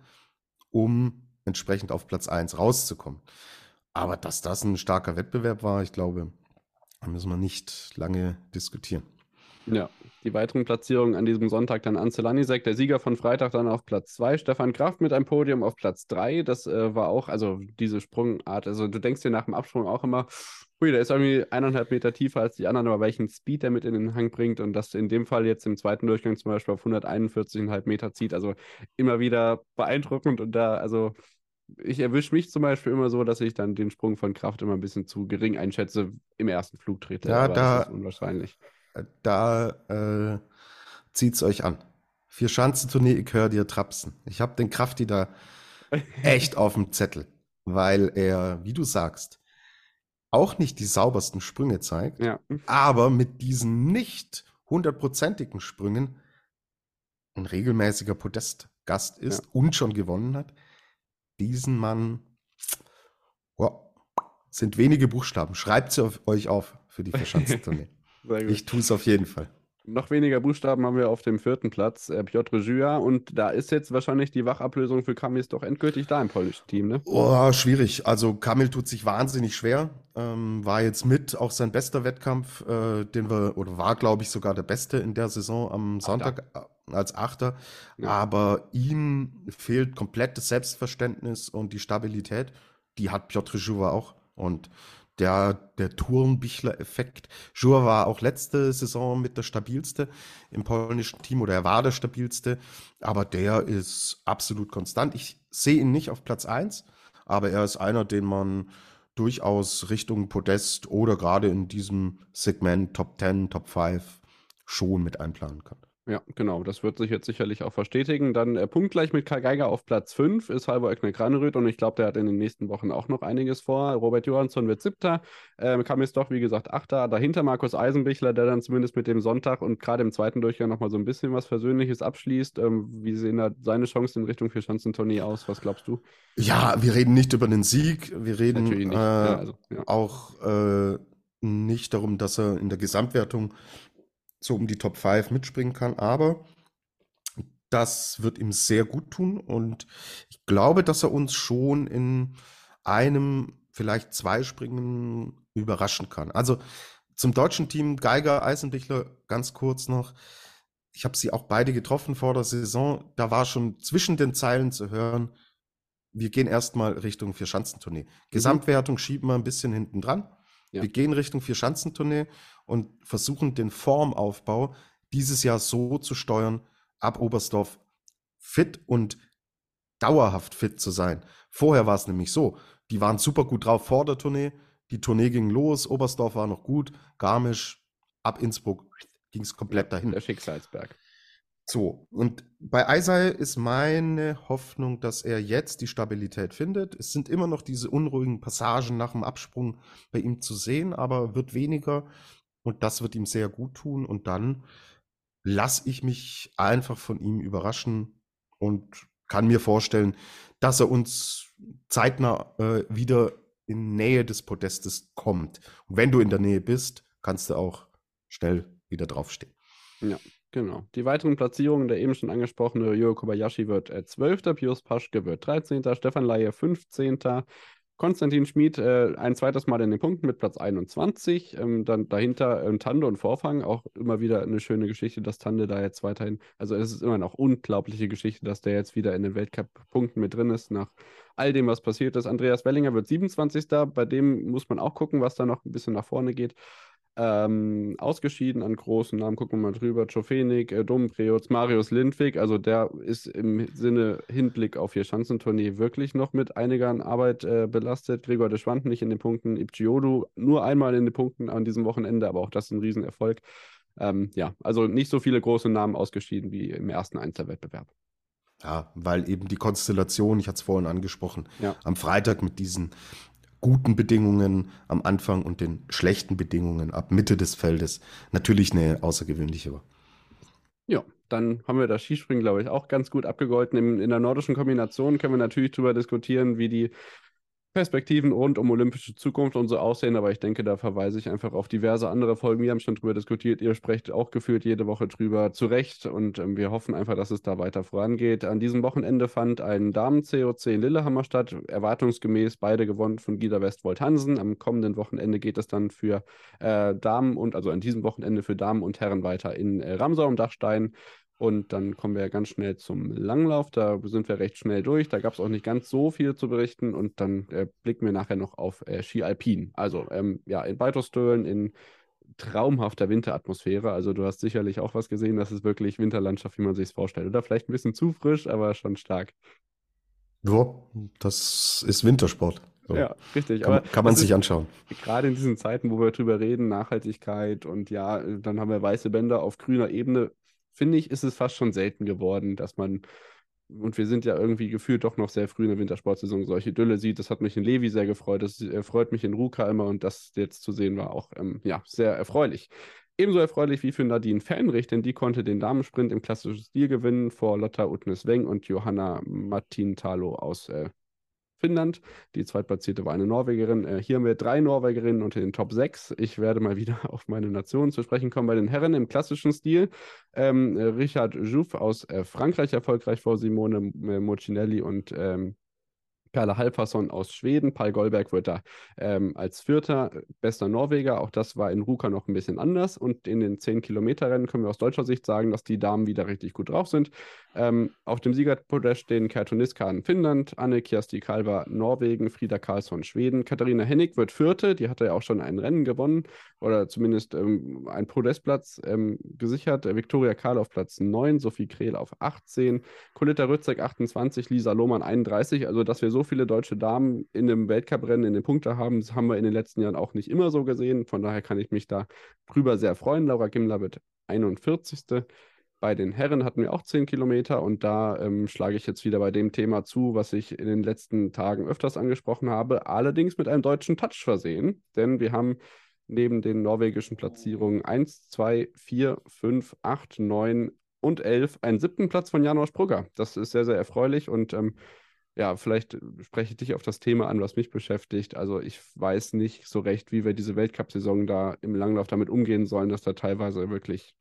um entsprechend auf Platz eins rauszukommen. Aber dass das ein starker Wettbewerb war, ich glaube, da müssen wir nicht lange diskutieren. Ja, die weiteren Platzierungen an diesem Sonntag dann Ance Lanisek, der Sieger von Freitag, dann auf Platz zwei, Stefan Kraft mit einem Podium auf Platz drei. Das äh, war auch, also diese Sprungart, also du denkst dir nach dem Absprung auch immer, hui, der ist irgendwie eineinhalb Meter tiefer als die anderen, aber welchen Speed der mit in den Hang bringt und das in dem Fall jetzt im zweiten Durchgang zum Beispiel auf hunderteinundvierzig Komma fünf Meter zieht, also immer wieder beeindruckend und da, also ich erwische mich zum Beispiel immer so, dass ich dann den Sprung von Kraft immer ein bisschen zu gering einschätze im ersten Flugtritt, Ja, aber da- das ist unwahrscheinlich. Da äh, zieht's euch an. Vier Schanzentournee, ich höre dir trapsen. Ich habe den Krafti da echt auf dem Zettel, weil er, wie du sagst, auch nicht die saubersten Sprünge zeigt, Ja. aber mit diesen nicht hundertprozentigen Sprüngen ein regelmäßiger Podestgast ist Ja. und schon gewonnen hat. Diesen Mann, ja, sind wenige Buchstaben. Schreibt sie auf, euch auf für die Verschanzentournee. Sehr gut. Ich tue es auf jeden Fall. Noch weniger Buchstaben haben wir auf dem vierten Platz, äh, Piotr Żuja. Und da ist jetzt wahrscheinlich die Wachablösung für Kamis doch endgültig da im polnischen Team, ne? Oh, schwierig. Also Kamil tut sich wahnsinnig schwer. Ähm, war jetzt mit auch sein bester Wettkampf, äh, den wir, oder war, glaube ich, sogar der beste in der Saison am Sonntag äh, als Achter. Ja. Aber ihm fehlt komplett das Selbstverständnis und die Stabilität. Die hat Piotr Żuja auch. Und der, der Thurnbichler-Effekt. Żuja war auch letzte Saison mit der stabilste im polnischen Team oder er war der stabilste, aber der ist absolut konstant. Ich sehe ihn nicht auf Platz eins, aber er ist einer, den man durchaus Richtung Podest oder gerade in diesem Segment Top zehn, Top fünf schon mit einplanen kann. Ja, genau. Das wird sich jetzt sicherlich auch verstetigen. Dann äh, punktgleich mit Karl Geiger auf Platz fünf ist Halvor Egner-Granerüth und ich glaube, der hat in den nächsten Wochen auch noch einiges vor. Robert Johansson wird siebter, ähm, Kamis doch, wie gesagt, achter. Dahinter Markus Eisenbichler, der dann zumindest mit dem Sonntag und gerade im zweiten Durchgang nochmal so ein bisschen was Versöhnliches abschließt. Ähm, wie sehen da seine Chancen in Richtung Vierschanzentournee aus? Was glaubst du? Ja, wir reden nicht über den Sieg, wir reden Natürlich nicht. äh, Ja, also, ja. auch äh, nicht darum, dass er in der Gesamtwertung so um die Top fünf mitspringen kann, aber das wird ihm sehr gut tun und ich glaube, dass er uns schon in einem, vielleicht zwei Springen überraschen kann. Also zum deutschen Team Geiger, Eisenbichler, ganz kurz noch. Ich habe sie auch beide getroffen vor der Saison. Da war schon zwischen den Zeilen zu hören, wir gehen erstmal Richtung Vierschanzentournee. Gesamtwertung schieben wir ein bisschen hinten dran. Ja. Wir gehen Richtung Vierschanzentournee und versuchen den Formaufbau dieses Jahr so zu steuern, ab Oberstdorf fit und dauerhaft fit zu sein. Vorher war es nämlich so, die waren super gut drauf vor der Tournee, die Tournee ging los, Oberstdorf war noch gut, Garmisch, ab Innsbruck ging es komplett Ja, dahin. der Schicksalsberg. So, und bei Eisei ist meine Hoffnung, dass er jetzt die Stabilität findet. Es sind immer noch diese unruhigen Passagen nach dem Absprung bei ihm zu sehen, aber wird weniger und das wird ihm sehr gut tun. Und dann lasse ich mich einfach von ihm überraschen und kann mir vorstellen, dass er uns zeitnah äh, wieder in Nähe des Podestes kommt. Und wenn du in der Nähe bist, kannst du auch schnell wieder draufstehen. Ja, genau. Die weiteren Platzierungen, der eben schon angesprochene Ryo Kobayashi wird äh, zwölfter, Pius Paschke wird dreizehnter, Stefan Laie fünfzehnter, Konstantin Schmid äh, ein zweites Mal in den Punkten mit Platz einundzwanzig, ähm, dann dahinter ähm, Tande und Vorfang, auch immer wieder eine schöne Geschichte, dass Tande da jetzt weiterhin, also es ist immer noch unglaubliche Geschichte, dass der jetzt wieder in den Weltcup-Punkten mit drin ist, nach all dem, was passiert ist. Andreas Wellinger wird siebenundzwanzigster, bei dem muss man auch gucken, was da noch ein bisschen nach vorne geht. Ähm, ausgeschieden an großen Namen, gucken wir mal drüber, Czofenik, äh, Dompreoz, Marius Lindwig, also der ist im Sinne Hinblick auf ihr Schanzentournee wirklich noch mit einiger Arbeit äh, belastet. Gregor de Schwand nicht in den Punkten, Ipchiodu nur einmal in den Punkten an diesem Wochenende, aber auch das ist ein Riesenerfolg. Ähm, ja, also nicht so viele große Namen ausgeschieden wie im ersten Einzelwettbewerb. Ja, weil eben die Konstellation, ich hatte es vorhin angesprochen, Ja. am Freitag mit diesen guten Bedingungen am Anfang und den schlechten Bedingungen ab Mitte des Feldes natürlich eine außergewöhnliche war. Ja, dann haben wir das Skispringen, glaube ich, auch ganz gut abgegolten. In, in der nordischen Kombination können wir natürlich darüber diskutieren, wie die Perspektiven rund um olympische Zukunft und so aussehen, aber ich denke, da verweise ich einfach auf diverse andere Folgen. Wir haben schon drüber diskutiert, ihr sprecht auch gefühlt jede Woche drüber, zu Recht, und ähm, wir hoffen einfach, dass es da weiter vorangeht. An diesem Wochenende fand ein Damen-C O C in Lillehammer statt, erwartungsgemäß beide gewonnen von Gida Westwold Hansen. Am kommenden Wochenende geht es dann für äh, Damen und, also an diesem Wochenende für Damen und Herren weiter in äh, Ramsau am Dachstein. Und dann kommen wir ja ganz schnell zum Langlauf. Da sind wir recht schnell durch. Da gab es auch nicht ganz so viel zu berichten. Und dann äh, blicken wir nachher noch auf äh, Ski Alpin. Also ähm, ja, in Beitostölen in traumhafter Winteratmosphäre. Also du hast sicherlich auch was gesehen. Das ist wirklich Winterlandschaft, wie man sich es vorstellt. Oder vielleicht ein bisschen zu frisch, aber schon stark. Ja, das ist Wintersport. So. Ja, richtig. Kann, aber man- kann man es sich ist- anschauen. Gerade in diesen Zeiten, wo wir drüber reden, Nachhaltigkeit und ja, dann haben wir weiße Bänder auf grüner Ebene, finde ich, ist es fast schon selten geworden, dass man, und wir sind ja irgendwie gefühlt doch noch sehr früh in der Wintersportsaison, solche Idylle sieht. Das hat mich in Levi sehr gefreut, das äh, freut mich in Ruka immer, und das jetzt zu sehen war auch ähm, ja, sehr erfreulich. Ebenso erfreulich wie für Nadine Fähnrich, denn die konnte den Damensprint im klassischen Stil gewinnen vor Lotta Utnes-Weng und Johanna Martintalo aus äh, Finnland. Die Zweitplatzierte war eine Norwegerin. Äh, hier haben wir drei Norwegerinnen unter den Top sechs. Ich werde mal wieder auf meine Nation zu sprechen kommen. Bei den Herren im klassischen Stil. Ähm, äh, Richard Jouff aus äh, Frankreich erfolgreich vor Simone äh, Mocinelli und ähm, Perle Halfason aus Schweden. Paul Goldberg wird da ähm, als Vierter bester Norweger. Auch das war in Ruka noch ein bisschen anders. Und in den zehn-Kilometer-Rennen können wir aus deutscher Sicht sagen, dass die Damen wieder richtig gut drauf sind. Ähm, auf dem Siegerpodest stehen Kerttu Niskanen Finnland, Anne Kjersti Kalva Norwegen, Frida Karlsson Schweden. Katharina Hennig wird Vierte. Die hatte ja auch schon ein Rennen gewonnen oder zumindest ähm, einen Podestplatz ähm, gesichert. Viktoria Karl auf Platz neun, Sophie Krehl auf achtzehn, Coletta Rützek achtundzwanzig, Lisa Lohmann einunddreißig. Also, dass wir so viele deutsche Damen in dem Weltcuprennen in den Punkten haben, das haben wir in den letzten Jahren auch nicht immer so gesehen. Von daher kann ich mich da drüber sehr freuen. Laura Gimler wird einundvierzigste Bei den Herren hatten wir auch zehn Kilometer, und da ähm, schlage ich jetzt wieder bei dem Thema zu, was ich in den letzten Tagen öfters angesprochen habe, allerdings mit einem deutschen Touch versehen, denn wir haben neben den norwegischen Platzierungen eins, zwei, vier, fünf, acht, neun und elf einen siebten Platz von Janosch Brugger. Das ist sehr, sehr erfreulich, und ähm, ja, vielleicht spreche ich dich auf das Thema an, was mich beschäftigt. Also ich weiß nicht so recht, wie wir diese Weltcup-Saison da im Langlauf damit umgehen sollen, dass da teilweise wirklich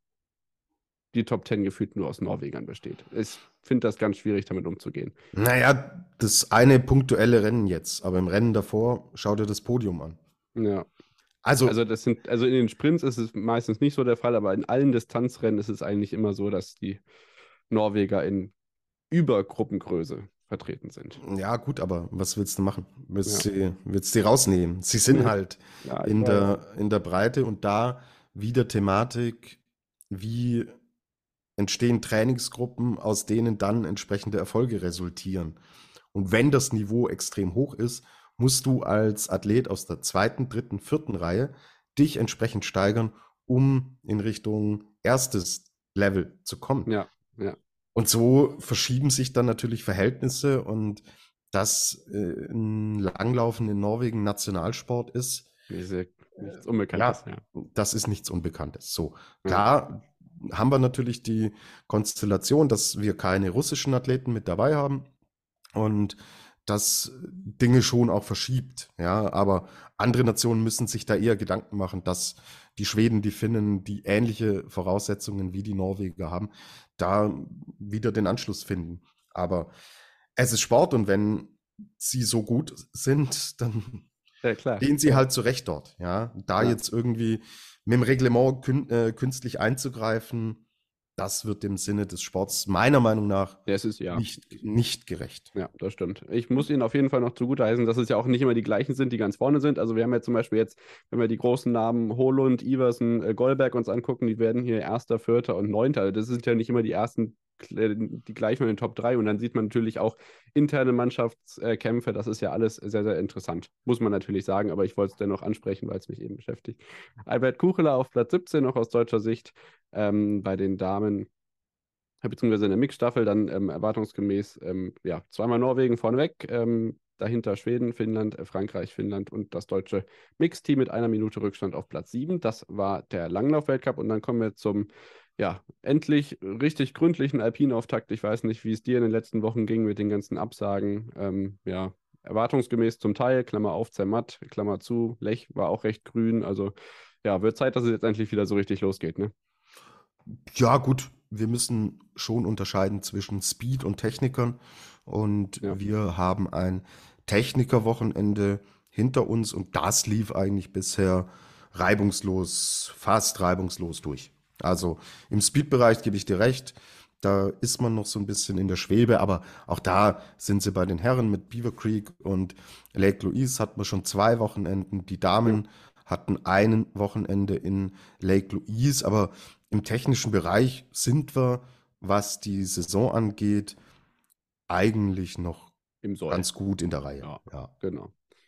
die Top Ten gefühlt nur aus Norwegern besteht. Ich finde das ganz schwierig, damit umzugehen. Naja, das eine punktuelle Rennen jetzt, aber im Rennen davor schau dir das Podium an. Ja. Also, Also das sind, also in den Sprints ist es meistens nicht so der Fall, aber in allen Distanzrennen ist es eigentlich immer so, dass die Norweger in Übergruppengröße vertreten sind. Ja, gut, aber was willst du machen? Willst Ja. du sie, willst du sie rausnehmen? Sie sind Nee. halt Ja, ich in weiß. der, in der Breite und da wieder Thematik, wie entstehen Trainingsgruppen, aus denen dann entsprechende Erfolge resultieren. Und wenn das Niveau extrem hoch ist, musst du als Athlet aus der zweiten, dritten, vierten Reihe dich entsprechend steigern, um in Richtung erstes Level zu kommen. Ja, ja. Und so verschieben sich dann natürlich Verhältnisse und dass äh, ein Langlaufen in Norwegen Nationalsport ist, Diese, nichts Unbekanntes, ja, ja. das ist nichts Unbekanntes. So, Ja. klar haben wir natürlich die Konstellation, dass wir keine russischen Athleten mit dabei haben und das Dinge schon auch verschiebt, ja, aber andere Nationen müssen sich da eher Gedanken machen, dass die Schweden, die Finnen, die ähnliche Voraussetzungen wie die Norweger haben, da wieder den Anschluss finden. Aber es ist Sport und wenn sie so gut sind, dann Ja, klar. gehen sie Ja. halt zurecht dort, ja. Da Ja. jetzt irgendwie mit dem Reglement kün äh, künstlich einzugreifen, das wird dem Sinne des Sports meiner Meinung nach Ja, es ist ja. nicht, nicht gerecht. Ja, das stimmt. Ich muss Ihnen auf jeden Fall noch zugutheißen, dass es ja auch nicht immer die gleichen sind, die ganz vorne sind. Also wir haben ja zum Beispiel jetzt, wenn wir die großen Namen Holund, Iversen, äh, Goldberg uns angucken, die werden hier Erster, Vierter und Neunter. Also das sind ja nicht immer die ersten, äh, die gleichen in den Top drei. Und dann sieht man natürlich auch interne Mannschaftskämpfe. Das ist ja alles sehr, sehr interessant. Muss man natürlich sagen, aber ich wollte es dennoch ansprechen, weil es mich eben beschäftigt. Albert Kucheler auf Platz siebzehn noch aus deutscher Sicht. Ähm, bei den Damen beziehungsweise in der Mixstaffel dann ähm, erwartungsgemäß ähm, ja, zweimal Norwegen vorneweg, ähm, dahinter Schweden, Finnland, äh, Frankreich, Finnland und das deutsche Mixteam mit einer Minute Rückstand auf Platz sieben. Das war der Langlauf-Weltcup und dann kommen wir zum ja, endlich richtig gründlichen Alpinauftakt. Ich weiß nicht, wie es dir in den letzten Wochen ging mit den ganzen Absagen. Ähm, ja, erwartungsgemäß zum Teil, Klammer auf, Zermatt, Klammer zu, Lech war auch recht grün. Also ja, wird Zeit, dass es jetzt endlich wieder so richtig losgeht, ne? Ja, gut, wir müssen schon unterscheiden zwischen Speed und Technikern und Ja. wir haben ein Technikerwochenende hinter uns und das lief eigentlich bisher reibungslos, fast reibungslos durch. Also im Speed-Bereich gebe ich dir recht, da ist man noch so ein bisschen in der Schwebe, aber auch da sind sie bei den Herren mit Beaver Creek und Lake Louise hatten wir schon zwei Wochenenden. Die Damen hatten ein Wochenende in Lake Louise, aber im technischen Bereich sind wir, was die Saison angeht, eigentlich noch Im Soll. ganz gut in der Reihe. Ja. Ja. Genau.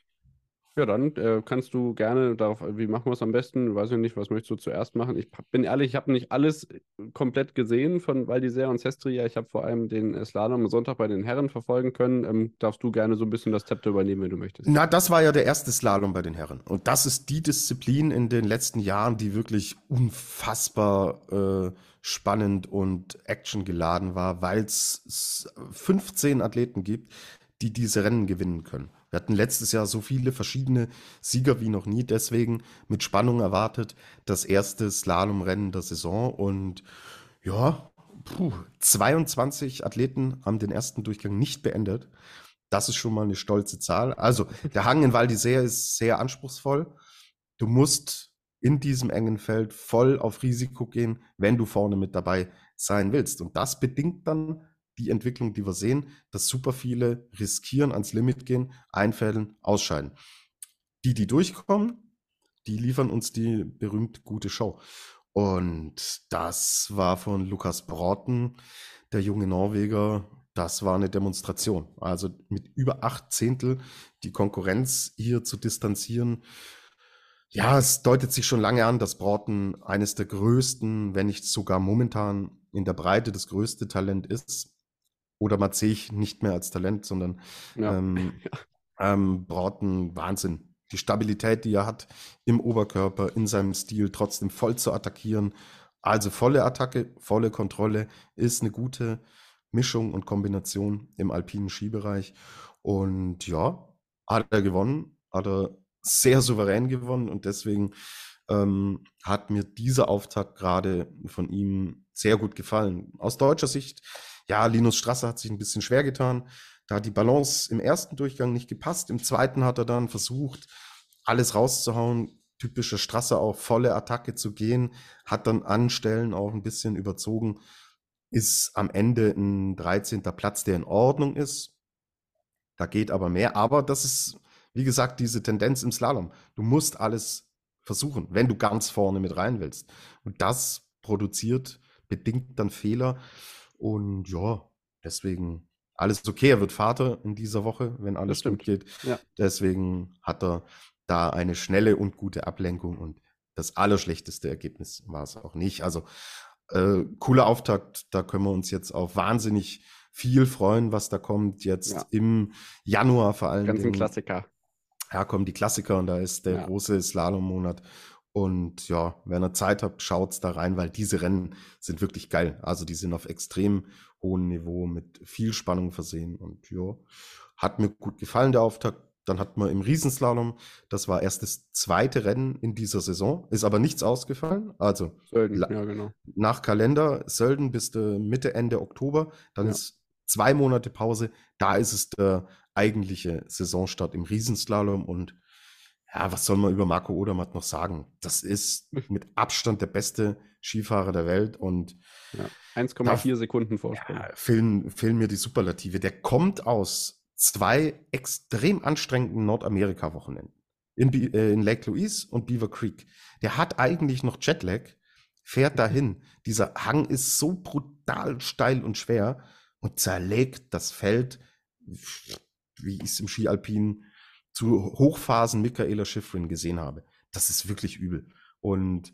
Ja, dann äh, kannst du gerne darauf, wie machen wir es am besten? Weiß ich nicht, was möchtest du zuerst machen? Ich bin ehrlich, ich habe nicht alles komplett gesehen von Val d'Isère und Sestria. Ich habe vor allem den äh, Slalom am Sonntag bei den Herren verfolgen können. Ähm, darfst du gerne so ein bisschen das Zepter übernehmen, wenn du möchtest. Na, das war ja der erste Slalom bei den Herren. Und das ist die Disziplin in den letzten Jahren, die wirklich unfassbar äh, spannend und actiongeladen war, weil es fünfzehn Athleten gibt, die diese Rennen gewinnen können. Wir hatten letztes Jahr so viele verschiedene Sieger wie noch nie, deswegen mit Spannung erwartet das erste Slalomrennen der Saison und ja, puh, zweiundzwanzig Athleten haben den ersten Durchgang nicht beendet. Das ist schon mal eine stolze Zahl. Also der Hang in Val d'Isère ist sehr anspruchsvoll. Du musst in diesem engen Feld voll auf Risiko gehen, wenn du vorne mit dabei sein willst. Und das bedingt dann die Entwicklung, die wir sehen, dass super viele riskieren, ans Limit gehen, einfällen, ausscheiden. Die, die durchkommen, die liefern uns die berühmt gute Show. Und das war von Lukas Broughton, der junge Norweger, das war eine Demonstration. Also mit über acht Zehntel die Konkurrenz hier zu distanzieren. Ja, es deutet sich schon lange an, dass Broughton eines der größten, wenn nicht sogar momentan in der Breite das größte Talent ist. Oder man sehe ich nicht mehr als Talent, sondern Ja. ähm, ähm, Broughton, Wahnsinn. Die Stabilität, die er hat im Oberkörper, in seinem Stil, trotzdem voll zu attackieren. Also volle Attacke, volle Kontrolle ist eine gute Mischung und Kombination im alpinen Skibereich. Und ja, hat er gewonnen, hat er sehr souverän gewonnen und deswegen ähm, hat mir dieser Auftakt gerade von ihm sehr gut gefallen. Aus deutscher Sicht, ja, Linus Strasser hat sich ein bisschen schwer getan. Da hat die Balance im ersten Durchgang nicht gepasst. Im zweiten hat er dann versucht, alles rauszuhauen. Typischer Strasser auch, volle Attacke zu gehen. Hat dann an Stellen auch ein bisschen überzogen. Ist am Ende ein dreizehnter Platz, der in Ordnung ist. Da geht aber mehr. Aber das ist, wie gesagt, diese Tendenz im Slalom. Du musst alles versuchen, wenn du ganz vorne mit rein willst. Und das produziert, bedingt dann Fehler. Und ja, deswegen alles okay. Er wird Vater in dieser Woche, wenn alles gut geht. Ja. Deswegen hat er da eine schnelle und gute Ablenkung. Und das allerschlechteste Ergebnis war es auch nicht. Also äh, cooler Auftakt. Da können wir uns jetzt auf wahnsinnig viel freuen, was da kommt. Jetzt Ja. im Januar vor allem. Ganzen Klassiker. Ja, kommen die Klassiker und da ist der Ja. große Slalom-Monat. Und ja, wenn ihr Zeit habt, schaut's da rein, weil diese Rennen sind wirklich geil. Also die sind auf extrem hohem Niveau mit viel Spannung versehen. Und ja, hat mir gut gefallen, der Auftakt. Dann hat man im Riesenslalom, das war erst das zweite Rennen in dieser Saison, ist aber nichts ausgefallen. Also Sölden, la- ja, genau. nach Kalender Sölden bis äh, Mitte, Ende Oktober, dann Ja. ist zwei Monate Pause. Da ist es der eigentliche Saisonstart im Riesenslalom. Und ja, was soll man über Marco Odermatt noch sagen? Das ist mit Abstand der beste Skifahrer der Welt und Ja. eins Komma vier Sekunden Vorsprung. ja, fehlen, fehlen mir die Superlative. Der kommt aus zwei extrem anstrengenden Nordamerika-Wochenenden. In, Bi- äh, in Lake Louise und Beaver Creek. Der hat eigentlich noch Jetlag, fährt dahin. Dieser Hang ist so brutal steil und schwer und zerlegt das Feld, wie ich es im Skialpin zu Hochphasen Michaela Schifrin gesehen habe. Das ist wirklich übel. Und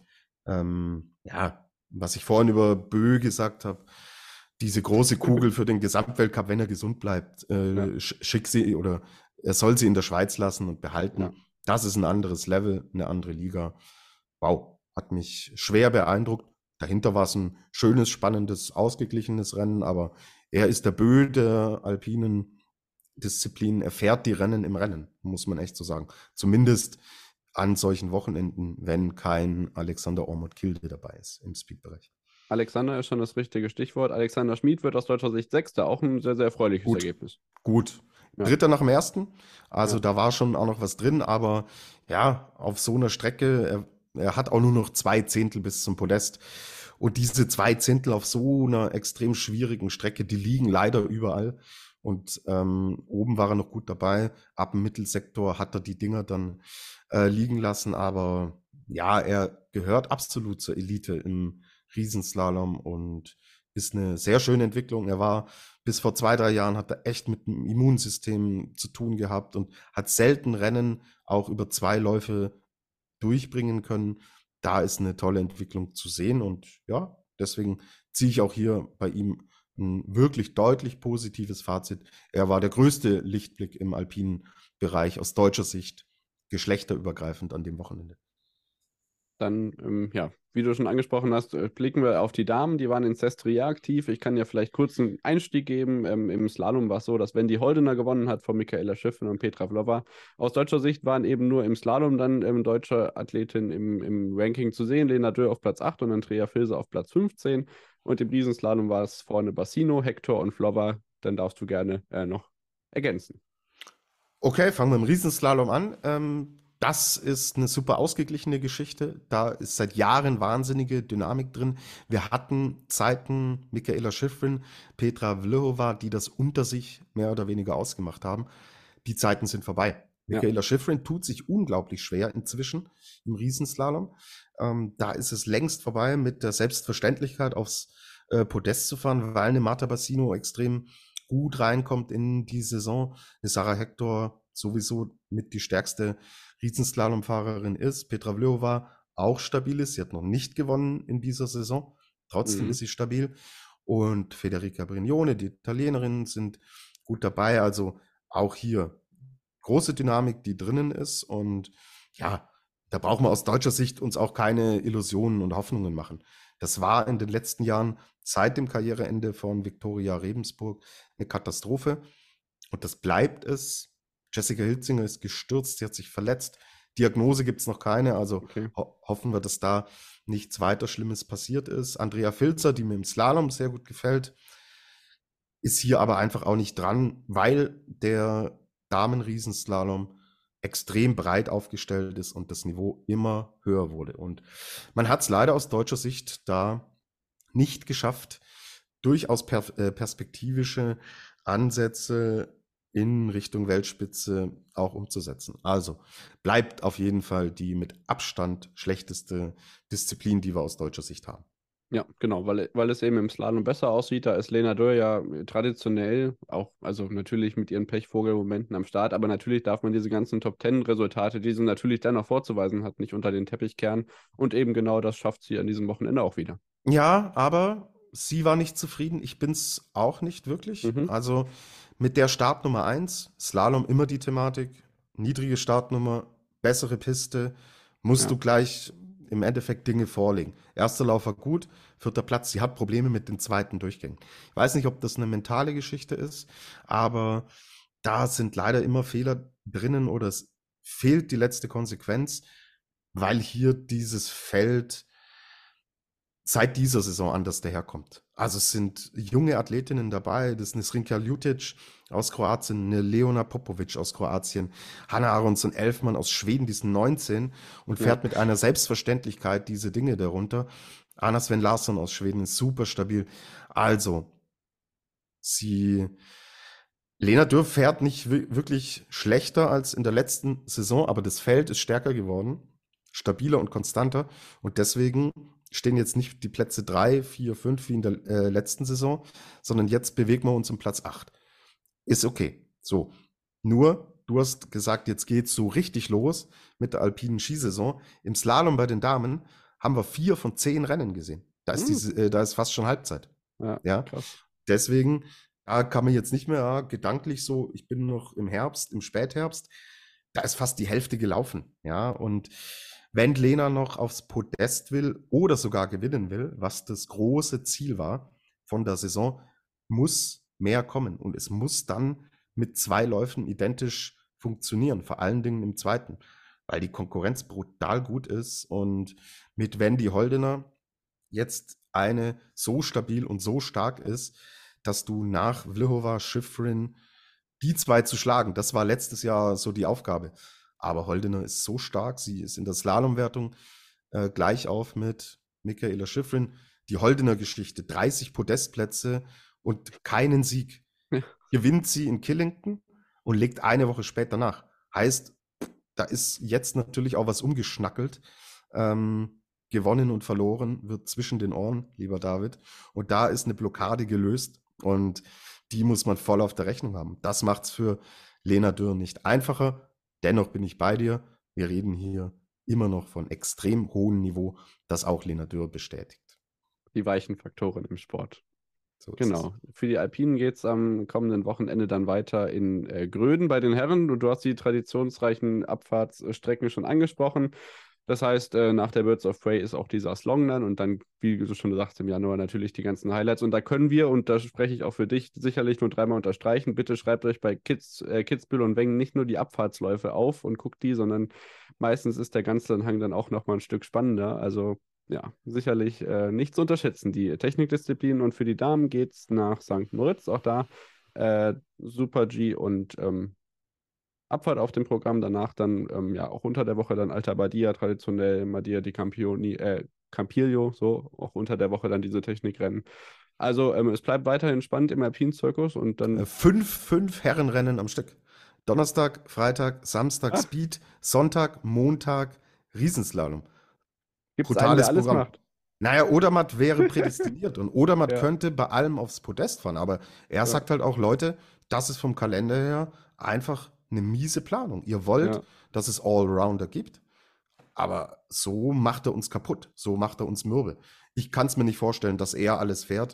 ähm, ja, was ich vorhin über Bö gesagt habe, diese große Kugel für den Gesamtweltcup, wenn er gesund bleibt, äh, Ja. sch- schick sie oder er soll sie in der Schweiz lassen und behalten. Ja. Das ist ein anderes Level, eine andere Liga. Wow, hat mich schwer beeindruckt. Dahinter war es ein schönes, spannendes, ausgeglichenes Rennen, aber er ist der Bö der alpinen Disziplinen. Er fährt die Rennen im Rennen, muss man echt so sagen. Zumindest an solchen Wochenenden, wenn kein Alexander Ormond-Kilde dabei ist im Speedbereich. Alexander ist schon das richtige Stichwort. Alexander Schmid wird aus deutscher Sicht Sechster. Auch ein sehr, sehr erfreuliches Gut. Ergebnis. Gut. Ja. Dritter nach dem ersten. Also Ja. da war schon auch noch was drin, aber ja, auf so einer Strecke, er, er hat auch nur noch zwei Zehntel bis zum Podest. Und diese zwei Zehntel auf so einer extrem schwierigen Strecke, die liegen leider überall. Und ähm, oben war er noch gut dabei. Ab dem Mittelsektor hat er die Dinger dann äh, liegen lassen. Aber ja, er gehört absolut zur Elite im Riesenslalom und ist eine sehr schöne Entwicklung. Er war bis vor zwei, drei Jahren, hat er echt mit dem Immunsystem zu tun gehabt und hat selten Rennen auch über zwei Läufe durchbringen können. Da ist eine tolle Entwicklung zu sehen und ja, deswegen ziehe ich auch hier bei ihm ein wirklich deutlich positives Fazit. Er war der größte Lichtblick im alpinen Bereich aus deutscher Sicht, geschlechterübergreifend an dem Wochenende. Dann, ähm, ja, wie du schon angesprochen hast, äh, blicken wir auf die Damen. Die waren in Sestriere aktiv. Ich kann ja vielleicht kurz einen Einstieg geben. Ähm, Im Slalom war es so, dass Wendy Holdener gewonnen hat von Michaela Schifrin und Petra Vlhova. Aus deutscher Sicht waren eben nur im Slalom dann ähm, deutsche Athletinnen im, im Ranking zu sehen. Lena Dürr auf Platz acht und Andrea Filser auf Platz fünfzehn. Und im Riesenslalom war es vorne Bassino, Hector und Vlhova. Dann darfst du gerne äh, noch ergänzen. Okay, fangen wir im Riesenslalom an. Ähm, das ist eine super ausgeglichene Geschichte. Da ist seit Jahren wahnsinnige Dynamik drin. Wir hatten Zeiten, Michaela Schifrin, Petra Vlhova, die das unter sich mehr oder weniger ausgemacht haben. Die Zeiten sind vorbei. Ja. Michaela Schifrin tut sich unglaublich schwer inzwischen im Riesenslalom. Ähm, da ist es längst vorbei mit der Selbstverständlichkeit aufs äh, Podest zu fahren, weil eine Marta Bassino extrem gut reinkommt in die Saison. Eine Sarah Hector sowieso mit die stärkste Riesenslalomfahrerin ist. Petra Vlhova auch stabil ist. Sie hat noch nicht gewonnen in dieser Saison. Trotzdem Mhm. ist sie stabil. Und Federica Brignone, die Italienerin, sind gut dabei. Also auch hier große Dynamik, die drinnen ist. Und ja, da brauchen wir aus deutscher Sicht uns auch keine Illusionen und Hoffnungen machen. Das war in den letzten Jahren seit dem Karriereende von Viktoria Rebensburg eine Katastrophe. Und das bleibt es. Jessica Hilzinger ist gestürzt, sie hat sich verletzt. Diagnose gibt es noch keine, also Okay. ho hoffen wir, dass da nichts weiter Schlimmes passiert ist. Andrea Filzer, die mir im Slalom sehr gut gefällt, ist hier aber einfach auch nicht dran, weil der Damen-Riesenslalom extrem breit aufgestellt ist und das Niveau immer höher wurde. Und man hat es leider aus deutscher Sicht da nicht geschafft, durchaus per äh, perspektivische Ansätze in Richtung Weltspitze auch umzusetzen. Also bleibt auf jeden Fall die mit Abstand schlechteste Disziplin, die wir aus deutscher Sicht haben. Ja, genau, weil, weil es eben im Slalom besser aussieht. Da ist Lena Dürr ja traditionell auch, also natürlich mit ihren Pechvogel-Momenten am Start, aber natürlich darf man diese ganzen Top-Ten-Resultate, die sie natürlich dann noch vorzuweisen hat, nicht unter den Teppich kehren. Und eben genau das schafft sie an diesem Wochenende auch wieder. Ja, aber sie war nicht zufrieden. Ich bin's auch nicht wirklich. Mhm. Also mit der Startnummer eins, Slalom immer die Thematik, niedrige Startnummer, bessere Piste, musst Ja. du gleich im Endeffekt Dinge vorlegen. Erster Lauf war gut, vierter Platz. Sie hat Probleme mit den zweiten Durchgängen. Ich weiß nicht, ob das eine mentale Geschichte ist, aber da sind leider immer Fehler drinnen oder es fehlt die letzte Konsequenz, weil hier dieses Feld seit dieser Saison anders daherkommt. Also es sind junge Athletinnen dabei, das ist eine Srinka Ljutic aus Kroatien, eine Leona Popovic aus Kroatien, Hanna Aronson Elfmann aus Schweden, die ist neunzehn und Ja. fährt mit einer Selbstverständlichkeit diese Dinge darunter. Anna Sven Larsson aus Schweden ist super stabil. Also, sie Lena Dürr fährt nicht wi- wirklich schlechter als in der letzten Saison, aber das Feld ist stärker geworden, stabiler und konstanter. Und deswegen stehen jetzt nicht die Plätze drei, vier, fünf wie in der äh, letzten Saison, sondern jetzt bewegen wir uns um Platz acht. Ist okay. So. Nur, du hast gesagt, jetzt geht's so richtig los mit der alpinen Skisaison. Im Slalom bei den Damen haben wir vier von zehn Rennen gesehen. Da ist, Hm. diese, äh, da ist fast schon Halbzeit. Ja, Ja. krass. Deswegen da kann man jetzt nicht mehr ja, gedanklich so, ich bin noch im Herbst, im Spätherbst, da ist fast die Hälfte gelaufen. Ja, und wenn Lena noch aufs Podest will oder sogar gewinnen will, was das große Ziel war von der Saison, muss mehr kommen. Und es muss dann mit zwei Läufen identisch funktionieren, vor allen Dingen im zweiten, weil die Konkurrenz brutal gut ist. Und mit Wendy Holdener jetzt eine so stabil und so stark ist, dass du nach Vlhova, Schifrin, die zwei zu schlagen, das war letztes Jahr so die Aufgabe. Aber Holdener ist so stark, sie ist in der Slalomwertung äh, gleich auf mit Michaela Schifrin. Die Holdener-Geschichte, dreißig Podestplätze und keinen Sieg. Ja. Gewinnt sie in Killington und legt eine Woche später nach. Heißt, da ist jetzt natürlich auch was umgeschnackelt. Ähm, gewonnen und verloren wird zwischen den Ohren, lieber David. Und da ist eine Blockade gelöst und die muss man voll auf der Rechnung haben. Das macht es für Lena Dürr nicht einfacher. Dennoch bin ich bei dir. Wir reden hier immer noch von extrem hohem Niveau, das auch Lena Dürr bestätigt. Die weichen Faktoren im Sport. So ist Genau. Für die Alpinen geht es am kommenden Wochenende dann weiter in äh, Gröden bei den Herren. Du, du hast die traditionsreichen Abfahrtsstrecken schon angesprochen. Das heißt, äh, nach der Birds of Prey ist auch dieser Slong dann und dann, wie du schon sagst, im Januar natürlich die ganzen Highlights. Und da können wir, und da spreche ich auch für dich, sicherlich nur dreimal unterstreichen. Bitte schreibt euch bei Kids, äh, Kitzbühel und Wengen nicht nur die Abfahrtsläufe auf und guckt die, sondern meistens ist der ganze Hang dann auch nochmal ein Stück spannender. Also ja, sicherlich äh, nicht zu unterschätzen, die Technikdisziplinen. Und für die Damen geht es nach Sankt Moritz, auch da äh, Super G und ähm, Abfahrt auf dem Programm. Danach dann ähm, ja auch unter der Woche dann Alta Badia, traditionell Madia di Campioni, äh, Campiglio, so auch unter der Woche dann diese Technikrennen. Also ähm, es bleibt weiterhin spannend im Alpin-Zirkus und dann. Äh, fünf, fünf Herrenrennen am Stück. Donnerstag, Freitag, Samstag Ah. Speed, Sonntag, Montag Riesenslalom. Gibt es einen, der alles macht? Naja, Odermatt wäre prädestiniert und Odermatt Ja. könnte bei allem aufs Podest fahren, aber er Ja. sagt halt auch, Leute, das ist vom Kalender her einfach eine miese Planung. Ihr wollt, Ja. dass es Allrounder gibt, aber so macht er uns kaputt, so macht er uns mürbe. Ich kann es mir nicht vorstellen, dass er alles fährt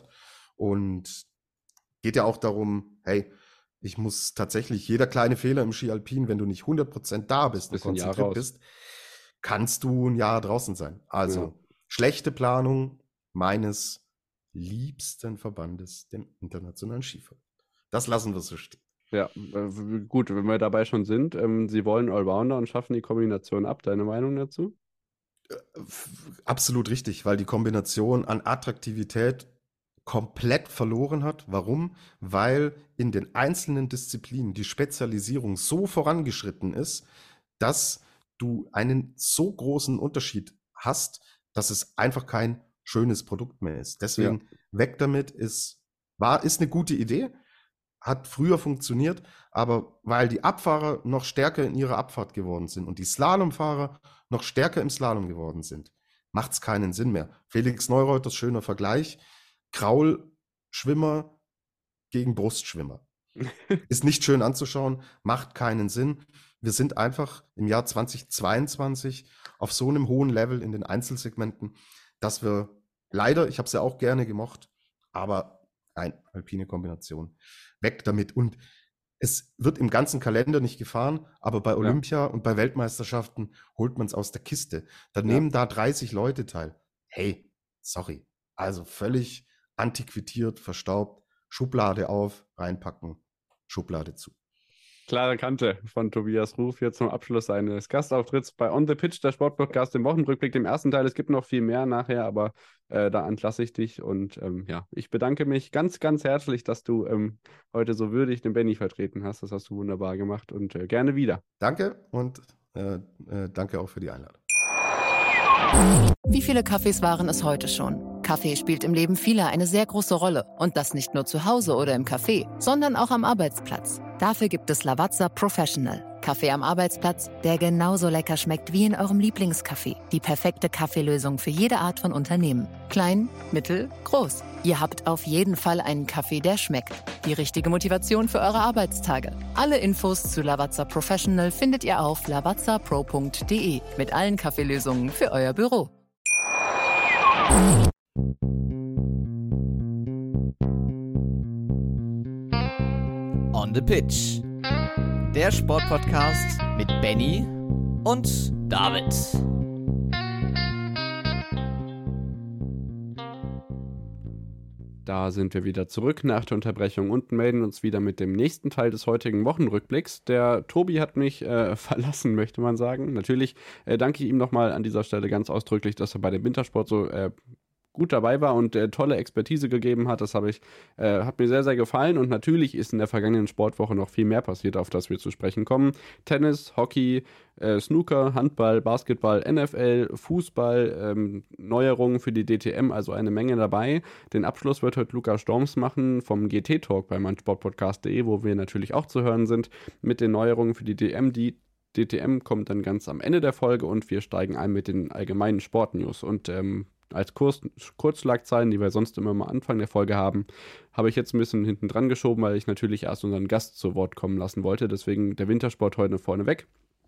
und geht ja auch darum, hey, ich muss tatsächlich, jeder kleine Fehler im Ski Alpin, wenn du nicht hundert Prozent da bist und Ist ein Jahr konzentriert raus. bist, kannst du ein Jahr draußen sein. Also Ja. schlechte Planung meines liebsten Verbandes, dem Internationalen Skiverband. Das lassen wir so stehen. Ja, äh, w- gut, wenn wir dabei schon sind, ähm, sie wollen Allrounder und schaffen die Kombination ab. Deine Meinung dazu? F- Absolut richtig, weil die Kombination an Attraktivität komplett verloren hat. Warum? Weil in den einzelnen Disziplinen die Spezialisierung so vorangeschritten ist, dass du einen so großen Unterschied hast, dass es einfach kein schönes Produkt mehr ist. Deswegen weg damit ist, war, ist eine gute Idee, hat früher funktioniert, aber weil die Abfahrer noch stärker in ihrer Abfahrt geworden sind und die Slalomfahrer noch stärker im Slalom geworden sind, macht es keinen Sinn mehr. Felix Neureuther, schöner Vergleich, Kraulschwimmer gegen Brustschwimmer. Ist nicht schön anzuschauen, macht keinen Sinn. Wir sind einfach im Jahr zweitausendzweiundzwanzig auf so einem hohen Level in den Einzelsegmenten, dass wir leider, ich habe es ja auch gerne gemocht, aber nein, alpine Kombination, weg damit. Und es wird im ganzen Kalender nicht gefahren, aber bei Olympia ja. und bei Weltmeisterschaften holt man es aus der Kiste. Dann ja. nehmen da dreißig Leute teil. Hey, sorry, also völlig antiquiert, verstaubt, Schublade auf, reinpacken, Schublade zu. Klare Kante von Tobias Ruf hier zum Abschluss seines Gastauftritts bei On the Pitch, der Sportpodcast im Wochenrückblick, dem ersten Teil. Es gibt noch viel mehr nachher, aber äh, da entlasse ich dich. Und ähm, ja, ich bedanke mich ganz, ganz herzlich, dass du ähm, heute so würdig den Benny vertreten hast. Das hast du wunderbar gemacht und äh, gerne wieder. Danke und äh, äh, danke auch für die Einladung. Wie viele Kaffees waren es heute schon? Kaffee spielt im Leben vieler eine sehr große Rolle. Und das nicht nur zu Hause oder im Café, sondern auch am Arbeitsplatz. Dafür gibt es Lavazza Professional. Kaffee am Arbeitsplatz, der genauso lecker schmeckt wie in eurem Lieblingscafé. Die perfekte Kaffeelösung für jede Art von Unternehmen. Klein, mittel, groß. Ihr habt auf jeden Fall einen Kaffee, der schmeckt. Die richtige Motivation für eure Arbeitstage. Alle Infos zu Lavazza Professional findet ihr auf lavazza pro punkt de mit allen Kaffeelösungen für euer Büro. On the Pitch. Der Sportpodcast mit Benny und David. Da sind wir wieder zurück nach der Unterbrechung und melden uns wieder mit dem nächsten Teil des heutigen Wochenrückblicks. Der Tobi hat mich äh, verlassen, möchte man sagen. Natürlich äh, danke ich ihm nochmal an dieser Stelle ganz ausdrücklich, dass er bei dem Wintersport so äh, gut dabei war und äh, tolle Expertise gegeben hat. Das habe ich, äh, hat mir sehr, sehr gefallen. Und natürlich ist in der vergangenen Sportwoche noch viel mehr passiert, auf das wir zu sprechen kommen. Tennis, Hockey, äh, Snooker, Handball, Basketball, N F L, Fußball, ähm, Neuerungen für die D T M, also eine Menge dabei. Den Abschluss wird heute Lukas Storms machen vom G T-Talk bei meinsportpodcast punkt de, wo wir natürlich auch zu hören sind, mit den Neuerungen für die D M. Die D T M kommt dann ganz am Ende der Folge und wir steigen ein mit den allgemeinen Sportnews. Und ähm, als Kurz, Kurzschlagzeilen, die wir sonst immer am Anfang der Folge haben, habe ich jetzt ein bisschen hinten dran geschoben, weil ich natürlich erst unseren Gast zu Wort kommen lassen wollte. Deswegen der Wintersport heute vorneweg.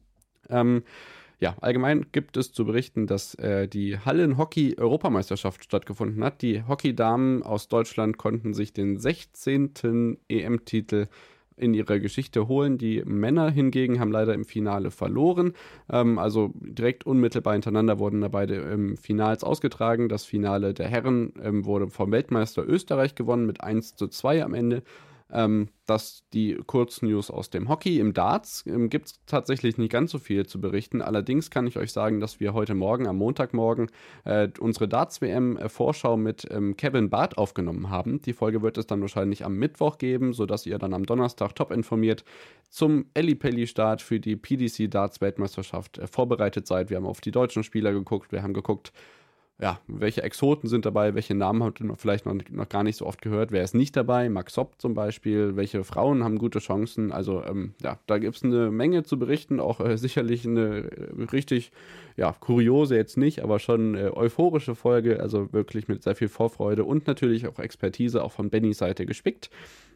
Ähm, ja, allgemein gibt es zu berichten, dass äh, die Hallen-Hockey-Europameisterschaft stattgefunden hat. Die Hockeydamen aus Deutschland konnten sich den sechzehnten E M-Titel in ihrer Geschichte holen. Die Männer hingegen haben leider im Finale verloren. Ähm, also direkt unmittelbar hintereinander wurden da beide ähm, Finals ausgetragen. Das Finale der Herren ähm, wurde vom Weltmeister Österreich gewonnen mit eins zu zwei am Ende. Ähm, das die Kurznews aus dem Hockey. Im Darts ähm, gibt es tatsächlich nicht ganz so viel zu berichten. Allerdings kann ich euch sagen, dass wir heute Morgen, am Montagmorgen, äh, unsere Darts-W M-Vorschau mit ähm, Kevin Barth aufgenommen haben. Die Folge wird es dann wahrscheinlich am Mittwoch geben, sodass ihr dann am Donnerstag top informiert zum Ellipelli-Start für die P D C Darts-Weltmeisterschaft äh, vorbereitet seid. Wir haben auf die deutschen Spieler geguckt, wir haben geguckt, ja, welche Exoten sind dabei, welche Namen habt ihr vielleicht noch, noch gar nicht so oft gehört, wer ist nicht dabei, Max Hopp zum Beispiel, welche Frauen haben gute Chancen, also ähm, ja, da gibt es eine Menge zu berichten, auch äh, sicherlich eine äh, richtig, ja, kuriose jetzt nicht, aber schon äh, euphorische Folge, also wirklich mit sehr viel Vorfreude und natürlich auch Expertise auch von Bennys Seite gespickt.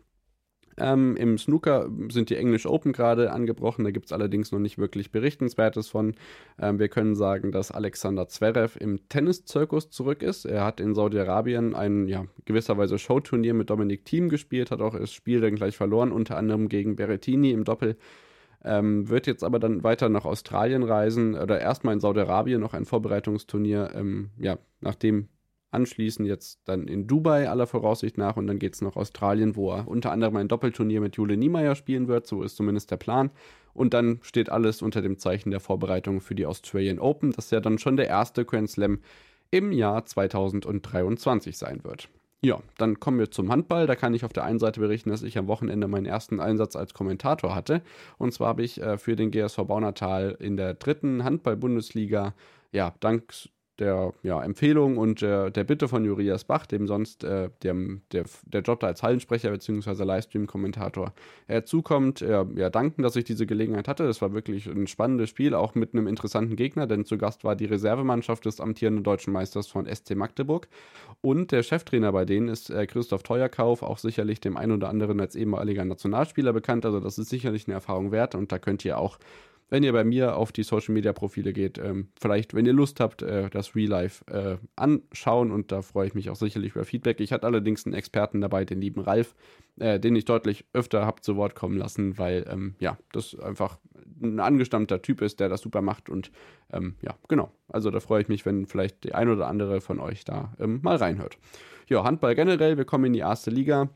Ähm, Im Snooker sind die English Open gerade angebrochen, da gibt es allerdings noch nicht wirklich Berichtenswertes von. Ähm, wir können sagen, dass Alexander Zverev im Tenniszirkus zurück ist. Er hat in Saudi-Arabien ein ja, gewisserweise Showturnier mit Dominic Thiem gespielt, hat auch das Spiel dann gleich verloren, unter anderem gegen Berrettini im Doppel. Ähm, wird jetzt aber dann weiter nach Australien reisen oder erstmal in Saudi-Arabien noch ein Vorbereitungsturnier, ähm, ja, nachdem anschließend jetzt dann in Dubai aller Voraussicht nach und dann geht es nach Australien, wo er unter anderem ein Doppelturnier mit Jule Niemeyer spielen wird, so ist zumindest der Plan. Und dann steht alles unter dem Zeichen der Vorbereitung für die Australian Open, das ja dann schon der erste Grand Slam im Jahr zweitausenddreiundzwanzig sein wird. Ja, dann kommen wir zum Handball. Da kann ich auf der einen Seite berichten, dass ich am Wochenende meinen ersten Einsatz als Kommentator hatte. Und zwar habe ich äh, für den G S V Baunatal in der dritten Handball-Bundesliga, ja, dank der ja, Empfehlung und äh, der Bitte von Urias Bach, dem sonst äh, dem, der, der Job da als Hallensprecher bzw. Livestream-Kommentator äh, zukommt, äh, ja, danken, dass ich diese Gelegenheit hatte. Das war wirklich ein spannendes Spiel, auch mit einem interessanten Gegner, denn zu Gast war die Reservemannschaft des amtierenden Deutschen Meisters von S C Magdeburg und der Cheftrainer bei denen ist äh, Christoph Teuerkauf, auch sicherlich dem einen oder anderen als ehemaliger Nationalspieler bekannt, also das ist sicherlich eine Erfahrung wert und da könnt ihr auch, wenn ihr bei mir auf die Social-Media-Profile geht, ähm, vielleicht, wenn ihr Lust habt, äh, das Real Life äh, anschauen und da freue ich mich auch sicherlich über Feedback. Ich hatte allerdings einen Experten dabei, den lieben Ralf, äh, den ich deutlich öfter habe zu Wort kommen lassen, weil, ähm, ja, das einfach ein angestammter Typ ist, der das super macht und, ähm, ja, genau. Also da freue ich mich, wenn vielleicht die ein oder andere von euch da ähm, mal reinhört. Ja, Handball generell, wir kommen in die erste Liga.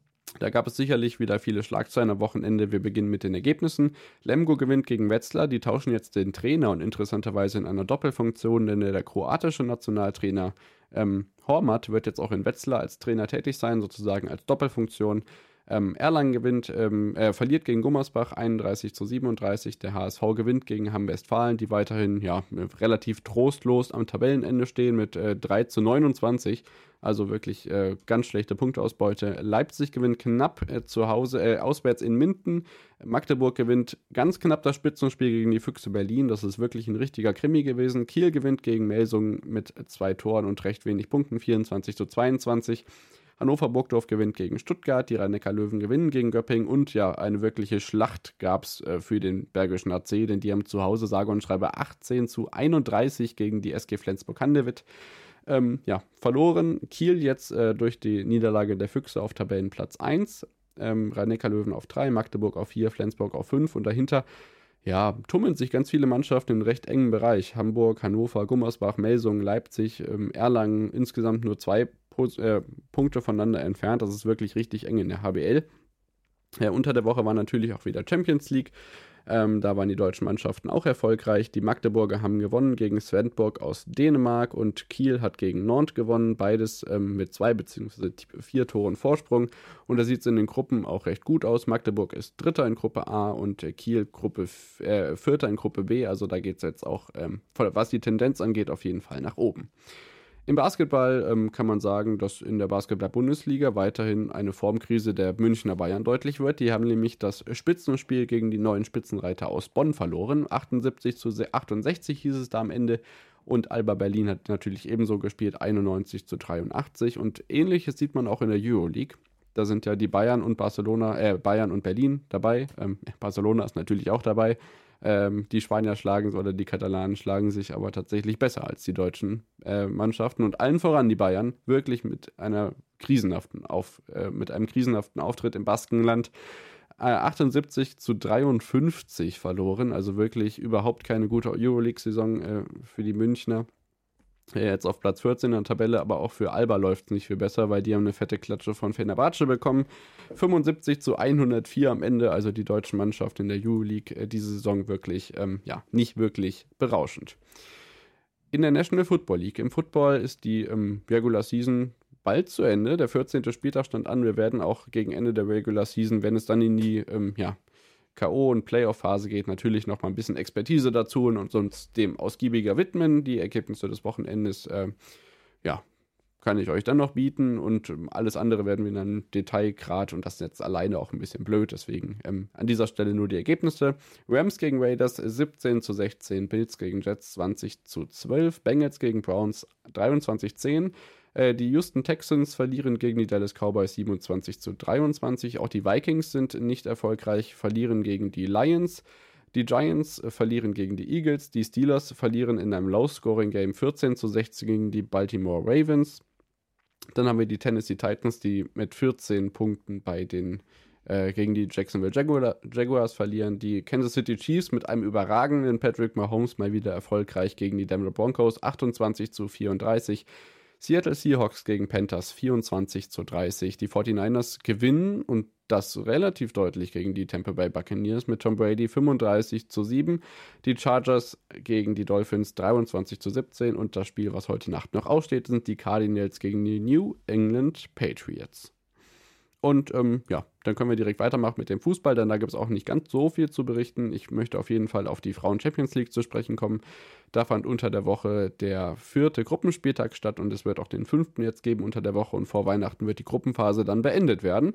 Da gab es sicherlich wieder viele Schlagzeilen am Wochenende. Wir beginnen mit den Ergebnissen. Lemgo gewinnt gegen Wetzlar. Die tauschen jetzt den Trainer und interessanterweise in einer Doppelfunktion, denn der kroatische Nationaltrainer ähm, Hormat wird jetzt auch in Wetzlar als Trainer tätig sein, sozusagen als Doppelfunktion. Ähm, Erlangen gewinnt, ähm, äh, verliert gegen Gummersbach einunddreißig zu siebenunddreißig. Der H S V gewinnt gegen Hamm-Westfalen, die weiterhin ja, relativ trostlos am Tabellenende stehen mit äh, drei zu neunundzwanzig. Also wirklich äh, ganz schlechte Punkteausbeute. Leipzig gewinnt knapp äh, zu Hause, äh, auswärts in Minden. Magdeburg gewinnt ganz knapp das Spitzenspiel gegen die Füchse Berlin. Das ist wirklich ein richtiger Krimi gewesen. Kiel gewinnt gegen Melsungen mit zwei Toren und recht wenig Punkten, vierundzwanzig zu zweiundzwanzig. Hannover-Burgdorf gewinnt gegen Stuttgart, die Rhein-Neckar-Löwen gewinnen gegen Göppingen und ja, eine wirkliche Schlacht gab es äh, für den Bergischen A C, denn die haben zu Hause sage und schreibe achtzehn zu einunddreißig gegen die S G Flensburg-Handewitt ähm, ja, verloren. Kiel jetzt äh, durch die Niederlage der Füchse auf Tabellenplatz eins, ähm, Rhein-Neckar-Löwen auf drei, Magdeburg auf vier, Flensburg auf fünf und dahinter ja, tummeln sich ganz viele Mannschaften in einem recht engen Bereich. Hamburg, Hannover, Gummersbach, Melsungen, Leipzig, ähm, Erlangen, insgesamt nur zwei Äh, Punkte voneinander entfernt. Das ist wirklich richtig eng in der H B L. Ja, unter der Woche war natürlich auch wieder Champions League. Ähm, da waren die deutschen Mannschaften auch erfolgreich. Die Magdeburger haben gewonnen gegen Svendborg aus Dänemark und Kiel hat gegen Nantes gewonnen. Beides ähm, mit zwei bzw. vier Toren Vorsprung. Und da sieht es in den Gruppen auch recht gut aus. Magdeburg ist Dritter in Gruppe A und äh, Kiel Gruppe f- äh, Vierter in Gruppe B. Also da geht es jetzt auch, ähm, was die Tendenz angeht, auf jeden Fall nach oben. Im Basketball ähm, kann man sagen, dass in der Basketball-Bundesliga weiterhin eine Formkrise der Münchner Bayern deutlich wird. Die haben nämlich das Spitzenspiel gegen die neuen Spitzenreiter aus Bonn verloren. achtundsiebzig zu achtundsechzig hieß es da am Ende. Und Alba Berlin hat natürlich ebenso gespielt, einundneunzig zu dreiundachtzig. Und Ähnliches sieht man auch in der Euroleague. Da sind ja die Bayern und Barcelona, äh, Bayern und Berlin dabei. Ähm, Barcelona ist natürlich auch dabei. Ähm, die Spanier schlagen oder die Katalanen schlagen sich aber tatsächlich besser als die deutschen äh, Mannschaften und allen voran die Bayern wirklich mit einer krisenhaften auf, äh, mit einem krisenhaften Auftritt im Baskenland äh, achtundsiebzig zu dreiundfünfzig verloren, also wirklich überhaupt keine gute Euroleague-Saison äh, für die Münchner. Jetzt auf Platz vierzehn in der Tabelle, aber auch für Alba läuft es nicht viel besser, weil die haben eine fette Klatsche von Fenerbahce bekommen. fünfundsiebzig zu hundertvier am Ende, also die deutsche Mannschaft in der Euroleague äh, diese Saison wirklich, ähm, ja, nicht wirklich berauschend. In der National Football League, im Football ist die ähm, Regular Season bald zu Ende. Der vierzehnte Spieltag stand an. Wir werden auch gegen Ende der Regular Season, wenn es dann in die, ähm, ja, K O- und Playoff-Phase geht, natürlich noch mal ein bisschen Expertise dazu und uns dem ausgiebiger widmen. Die Ergebnisse des Wochenendes, äh, ja, kann ich euch dann noch bieten und ähm, alles andere werden wir dann Detailgrad und das ist jetzt alleine auch ein bisschen blöd, deswegen ähm, an dieser Stelle nur die Ergebnisse. Rams gegen Raiders siebzehn zu sechzehn, Bills gegen Jets zwanzig zu zwölf, Bengals gegen Browns dreiundzwanzig zu zehn. Die Houston Texans verlieren gegen die Dallas Cowboys siebenundzwanzig zu dreiundzwanzig. Auch die Vikings sind nicht erfolgreich, verlieren gegen die Lions. Die Giants verlieren gegen die Eagles. Die Steelers verlieren in einem Low-Scoring-Game vierzehn zu sechzehn gegen die Baltimore Ravens. Dann haben wir die Tennessee Titans, die mit vierzehn Punkten bei den äh, gegen die Jacksonville Jaguar, Jaguars verlieren. Die Kansas City Chiefs mit einem überragenden Patrick Mahomes mal wieder erfolgreich gegen die Denver Broncos achtundzwanzig zu vierunddreißig. Seattle Seahawks gegen Panthers vierundzwanzig zu dreißig. Die forty-niners gewinnen und das relativ deutlich gegen die Tampa Bay Buccaneers mit Tom Brady fünfunddreißig zu sieben. Die Chargers gegen die Dolphins dreiundzwanzig zu siebzehn. Und das Spiel, was heute Nacht noch aussteht, sind die Cardinals gegen die New England Patriots. Und ähm, ja, dann können wir direkt weitermachen mit dem Fußball, denn da gibt es auch nicht ganz so viel zu berichten. Ich möchte auf jeden Fall auf die Frauen-Champions League zu sprechen kommen. Da fand unter der Woche der vierte Gruppenspieltag statt und es wird auch den fünften jetzt geben unter der Woche und vor Weihnachten wird die Gruppenphase dann beendet werden.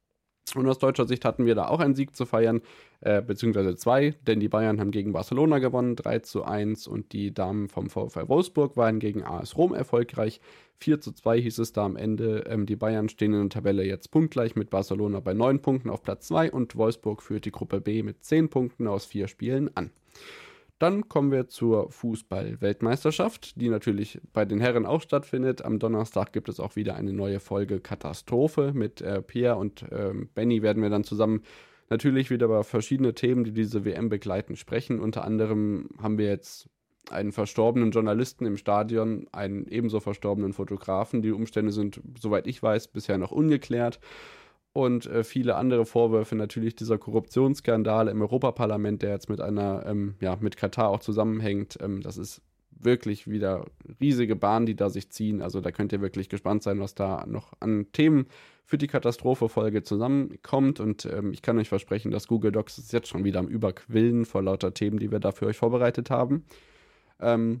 Und aus deutscher Sicht hatten wir da auch einen Sieg zu feiern, äh, beziehungsweise zwei, denn die Bayern haben gegen Barcelona gewonnen, drei zu eins, und die Damen vom VfL Wolfsburg waren gegen A S Rom erfolgreich. vier zu zwei hieß es da am Ende. Ähm, die Bayern stehen in der Tabelle jetzt punktgleich mit Barcelona bei neun Punkten auf Platz zwei und Wolfsburg führt die Gruppe B mit zehn Punkten aus vier Spielen an. Dann kommen wir zur Fußball-Weltmeisterschaft, die natürlich bei den Herren auch stattfindet. Am Donnerstag gibt es auch wieder eine neue Folge Katastrophe. Mit äh, Pierre und ähm, Benny werden wir dann zusammen natürlich wieder über verschiedene Themen, die diese W M begleiten, sprechen. Unter anderem haben wir jetzt einen verstorbenen Journalisten im Stadion, einen ebenso verstorbenen Fotografen. Die Umstände sind, soweit ich weiß, bisher noch ungeklärt. Und äh, viele andere Vorwürfe, natürlich dieser Korruptionsskandal im Europaparlament, der jetzt mit einer, ähm, ja, mit Katar auch zusammenhängt. Ähm, das ist wirklich wieder riesige Bahnen, die da sich ziehen. Also da könnt ihr wirklich gespannt sein, was da noch an Themen für die Katastrophe-Folge zusammenkommt. Und ähm, ich kann euch versprechen, dass Google Docs ist jetzt schon wieder am Überquillen vor lauter Themen, die wir da für euch vorbereitet haben. Ähm,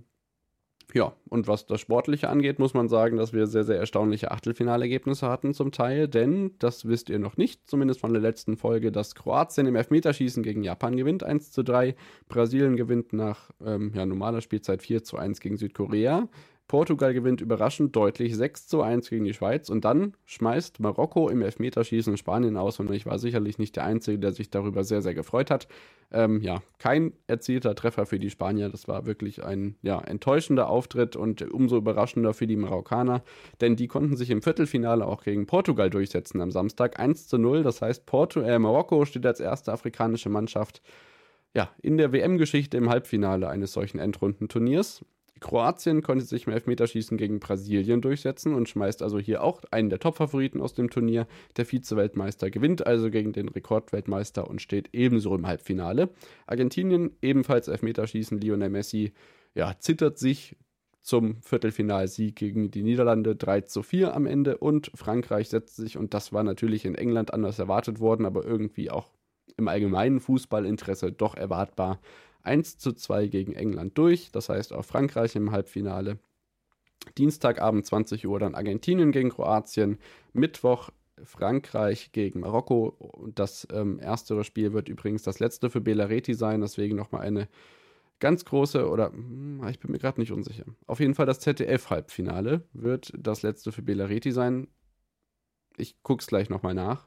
Ja, und was das Sportliche angeht, muss man sagen, dass wir sehr, sehr erstaunliche Achtelfinalergebnisse hatten zum Teil, denn, das wisst ihr noch nicht, zumindest von der letzten Folge, dass Kroatien im Elfmeterschießen gegen Japan gewinnt, eins zu drei, Brasilien gewinnt nach ähm, ja, normaler Spielzeit vier zu eins gegen Südkorea, Portugal gewinnt überraschend deutlich sechs zu eins gegen die Schweiz und dann schmeißt Marokko im Elfmeterschießen Spanien aus und ich war sicherlich nicht der Einzige, der sich darüber sehr, sehr gefreut hat. Ähm, ja, kein erzielter Treffer für die Spanier, das war wirklich ein ja, enttäuschender Auftritt und umso überraschender für die Marokkaner, denn die konnten sich im Viertelfinale auch gegen Portugal durchsetzen am Samstag, eins zu null, das heißt Porto, äh, Marokko steht als erste afrikanische Mannschaft ja, in der W M-Geschichte im Halbfinale eines solchen Endrundenturniers. Kroatien konnte sich im Elfmeterschießen gegen Brasilien durchsetzen und schmeißt also hier auch einen der Top-Favoriten aus dem Turnier. Der Vize-Weltmeister gewinnt also gegen den Rekordweltmeister und steht ebenso im Halbfinale. Argentinien ebenfalls Elfmeterschießen. Lionel Messi ja, zittert sich zum Viertelfinalsieg gegen die Niederlande, drei zu vier am Ende, und Frankreich setzt sich, und das war natürlich in England anders erwartet worden, aber irgendwie auch im allgemeinen Fußballinteresse doch erwartbar, eins zu zwei gegen England durch, das heißt auch Frankreich im Halbfinale. Dienstagabend zwanzig Uhr dann Argentinien gegen Kroatien, Mittwoch Frankreich gegen Marokko. Und das ähm, erstere Spiel wird übrigens das letzte für Bela Reti sein, deswegen nochmal eine ganz große, oder ich bin mir gerade nicht unsicher. Auf jeden Fall das Z D F-Halbfinale wird das letzte für Bela Reti sein. Ich gucke es gleich nochmal nach.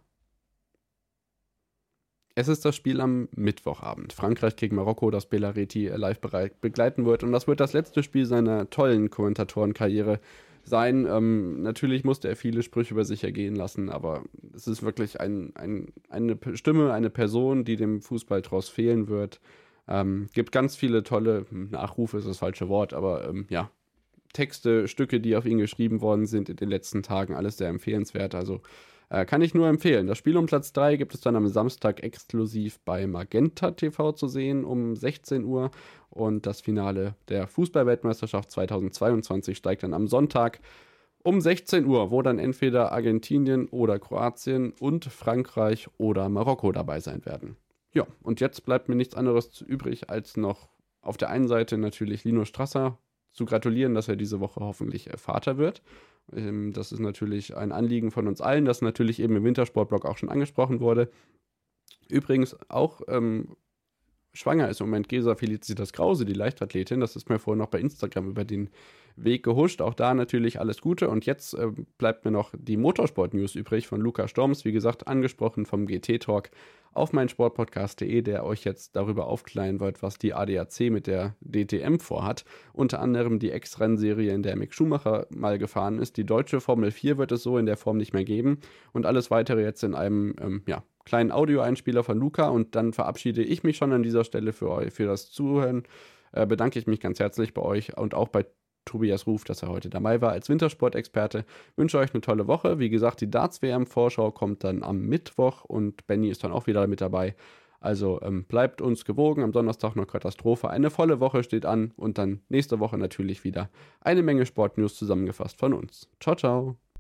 Es ist das Spiel am Mittwochabend. Frankreich gegen Marokko, das Bela Reti live begleiten wird. Und das wird das letzte Spiel seiner tollen Kommentatorenkarriere sein. Ähm, natürlich musste er viele Sprüche über sich ergehen lassen, aber es ist wirklich ein, ein, eine Stimme, eine Person, die dem Fußballtross fehlen wird. Ähm, gibt ganz viele tolle Nachrufe, ist das falsche Wort, aber ähm, ja, Texte, Stücke, die auf ihn geschrieben worden sind in den letzten Tagen, alles sehr empfehlenswert. Also Äh, kann ich nur empfehlen. Das Spiel um Platz drei gibt es dann am Samstag exklusiv bei Magenta T V zu sehen um sechzehn Uhr. Und das Finale der Fußball-Weltmeisterschaft zweitausendzweiundzwanzig steigt dann am Sonntag um sechzehn Uhr, wo dann entweder Argentinien oder Kroatien und Frankreich oder Marokko dabei sein werden. Ja, und jetzt bleibt mir nichts anderes übrig, als noch auf der einen Seite natürlich Lino Strasser zu gratulieren, dass er diese Woche hoffentlich Vater wird. Das ist natürlich ein Anliegen von uns allen, das natürlich eben im Wintersportblog auch schon angesprochen wurde. Übrigens auch ähm, schwanger ist im Moment Gesa Felicitas Krause, die Leichtathletin. Das ist mir vorher noch bei Instagram über den Weg gehuscht. Auch da natürlich alles Gute. Und jetzt äh, bleibt mir noch die Motorsport-News übrig von Luca Storms, wie gesagt, angesprochen vom G T-Talk auf meinsportpodcast punkt de, der euch jetzt darüber aufklären wird, was die A D A C mit der D T M vorhat. Unter anderem die Ex-Rennserie, in der Mick Schumacher mal gefahren ist. Die deutsche Formel vier wird es so in der Form nicht mehr geben. Und alles weitere jetzt in einem ähm, ja, kleinen Audioeinspieler von Luca. Und dann verabschiede ich mich schon an dieser Stelle für euch, für das Zuhören. Äh, bedanke ich mich ganz herzlich bei euch und auch bei Tobias Ruf, dass er heute dabei war als Wintersport-Experte. Wünsche euch eine tolle Woche. Wie gesagt, die Darts-W M-Vorschau kommt dann am Mittwoch und Benny ist dann auch wieder mit dabei. Also ähm, bleibt uns gewogen. Am Donnerstag noch Katastrophe. Eine volle Woche steht an und dann nächste Woche natürlich wieder eine Menge Sport-News zusammengefasst von uns. Ciao, ciao.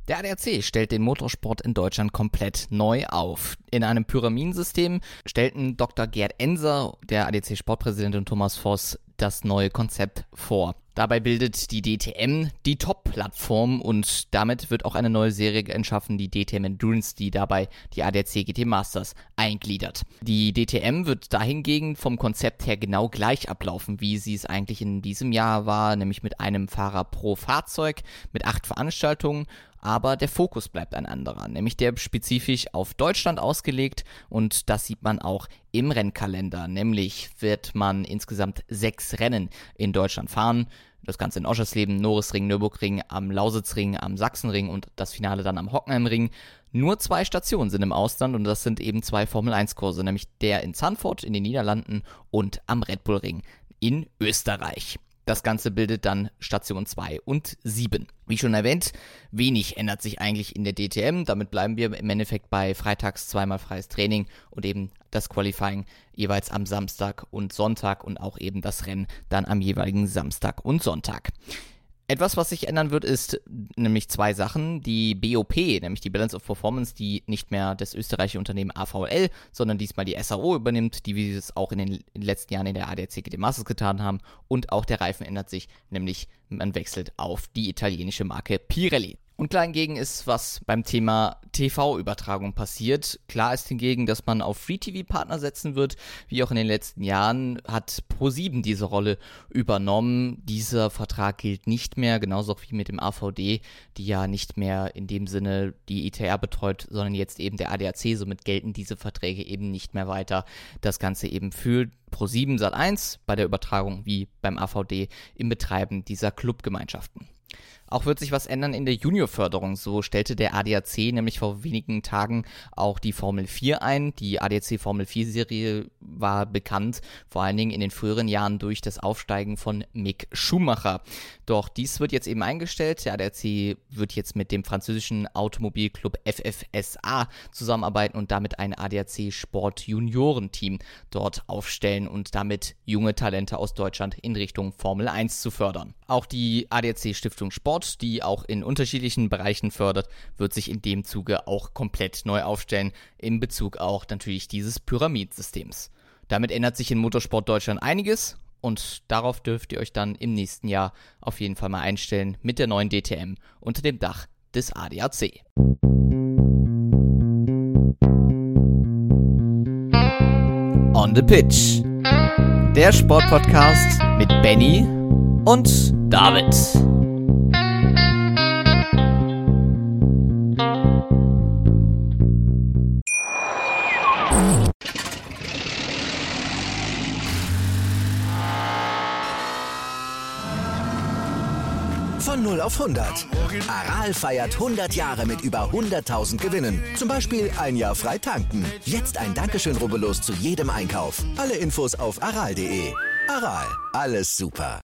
Der A D A C stellt den Motorsport in Deutschland komplett neu auf. In einem Pyramidensystem stellten Doktor Gerd Enser, der A D A C-Sportpräsident, und Thomas Voss das neue Konzept vor. Dabei bildet die D T M die Top-Plattform und damit wird auch eine neue Serie entschaffen, die D T M Endurance, die dabei die A D A C G T Masters eingliedert. Die D T M wird dahingegen vom Konzept her genau gleich ablaufen, wie sie es eigentlich in diesem Jahr war, nämlich mit einem Fahrer pro Fahrzeug, mit acht Veranstaltungen. Aber der Fokus bleibt ein anderer, nämlich der spezifisch auf Deutschland ausgelegt und das sieht man auch im Rennkalender. Nämlich wird man insgesamt sechs Rennen in Deutschland fahren. Das Ganze in Oschersleben, Norisring, Nürburgring, am Lausitzring, am Sachsenring und das Finale dann am Hockenheimring. Nur zwei Stationen sind im Ausland und das sind eben zwei Formel eins Kurse, nämlich der in Zandvoort in den Niederlanden und am Red Bull Ring in Österreich. Das Ganze bildet dann Station zwei und sieben. Wie schon erwähnt, wenig ändert sich eigentlich in der D T M. Damit bleiben wir im Endeffekt bei freitags zweimal freies Training und eben das Qualifying jeweils am Samstag und Sonntag und auch eben das Rennen dann am jeweiligen Samstag und Sonntag. Etwas, was sich ändern wird, ist nämlich zwei Sachen. Die B O P, nämlich die Balance of Performance, die nicht mehr das österreichische Unternehmen A V L, sondern diesmal die S A O übernimmt, die wir es auch in den letzten Jahren in der A D A C G T Masters getan haben. Und auch der Reifen ändert sich, nämlich man wechselt auf die italienische Marke Pirelli. Und klar hingegen ist, was beim Thema T V-Übertragung passiert. Klar ist hingegen, dass man auf Free-T V-Partner setzen wird. Wie auch in den letzten Jahren hat ProSieben diese Rolle übernommen. Dieser Vertrag gilt nicht mehr, genauso auch wie mit dem A V D, die ja nicht mehr in dem Sinne die I T R betreut, sondern jetzt eben der A D A C. Somit gelten diese Verträge eben nicht mehr weiter. Das Ganze eben für ProSieben Sat eins bei der Übertragung wie beim A V D im Betreiben dieser Clubgemeinschaften. Auch wird sich was ändern in der Juniorförderung. So stellte der A D A C nämlich vor wenigen Tagen auch die Formel vier ein. Die A D A C Formel vier Serie war bekannt, vor allen Dingen in den früheren Jahren durch das Aufsteigen von Mick Schumacher. Doch dies wird jetzt eben eingestellt. Der A D A C wird jetzt mit dem französischen Automobilclub F F S A zusammenarbeiten und damit ein A D A C Sport Juniorenteam dort aufstellen und damit junge Talente aus Deutschland in Richtung Formel eins zu fördern. Auch die A D A C Stiftung Sport, die auch in unterschiedlichen Bereichen fördert, wird sich in dem Zuge auch komplett neu aufstellen, in Bezug auch natürlich dieses Pyramidsystems. Damit ändert sich in Motorsport Deutschland einiges und darauf dürft ihr euch dann im nächsten Jahr auf jeden Fall mal einstellen mit der neuen D T M unter dem Dach des A D A C. On the Pitch, der Sportpodcast mit Benny und David. Von null auf hundert. Aral feiert hundert Jahre mit über hunderttausend Gewinnen. Zum Beispiel ein Jahr frei tanken. Jetzt ein Dankeschön, rubbellos zu jedem Einkauf. Alle Infos auf aral punkt de. Aral, alles super.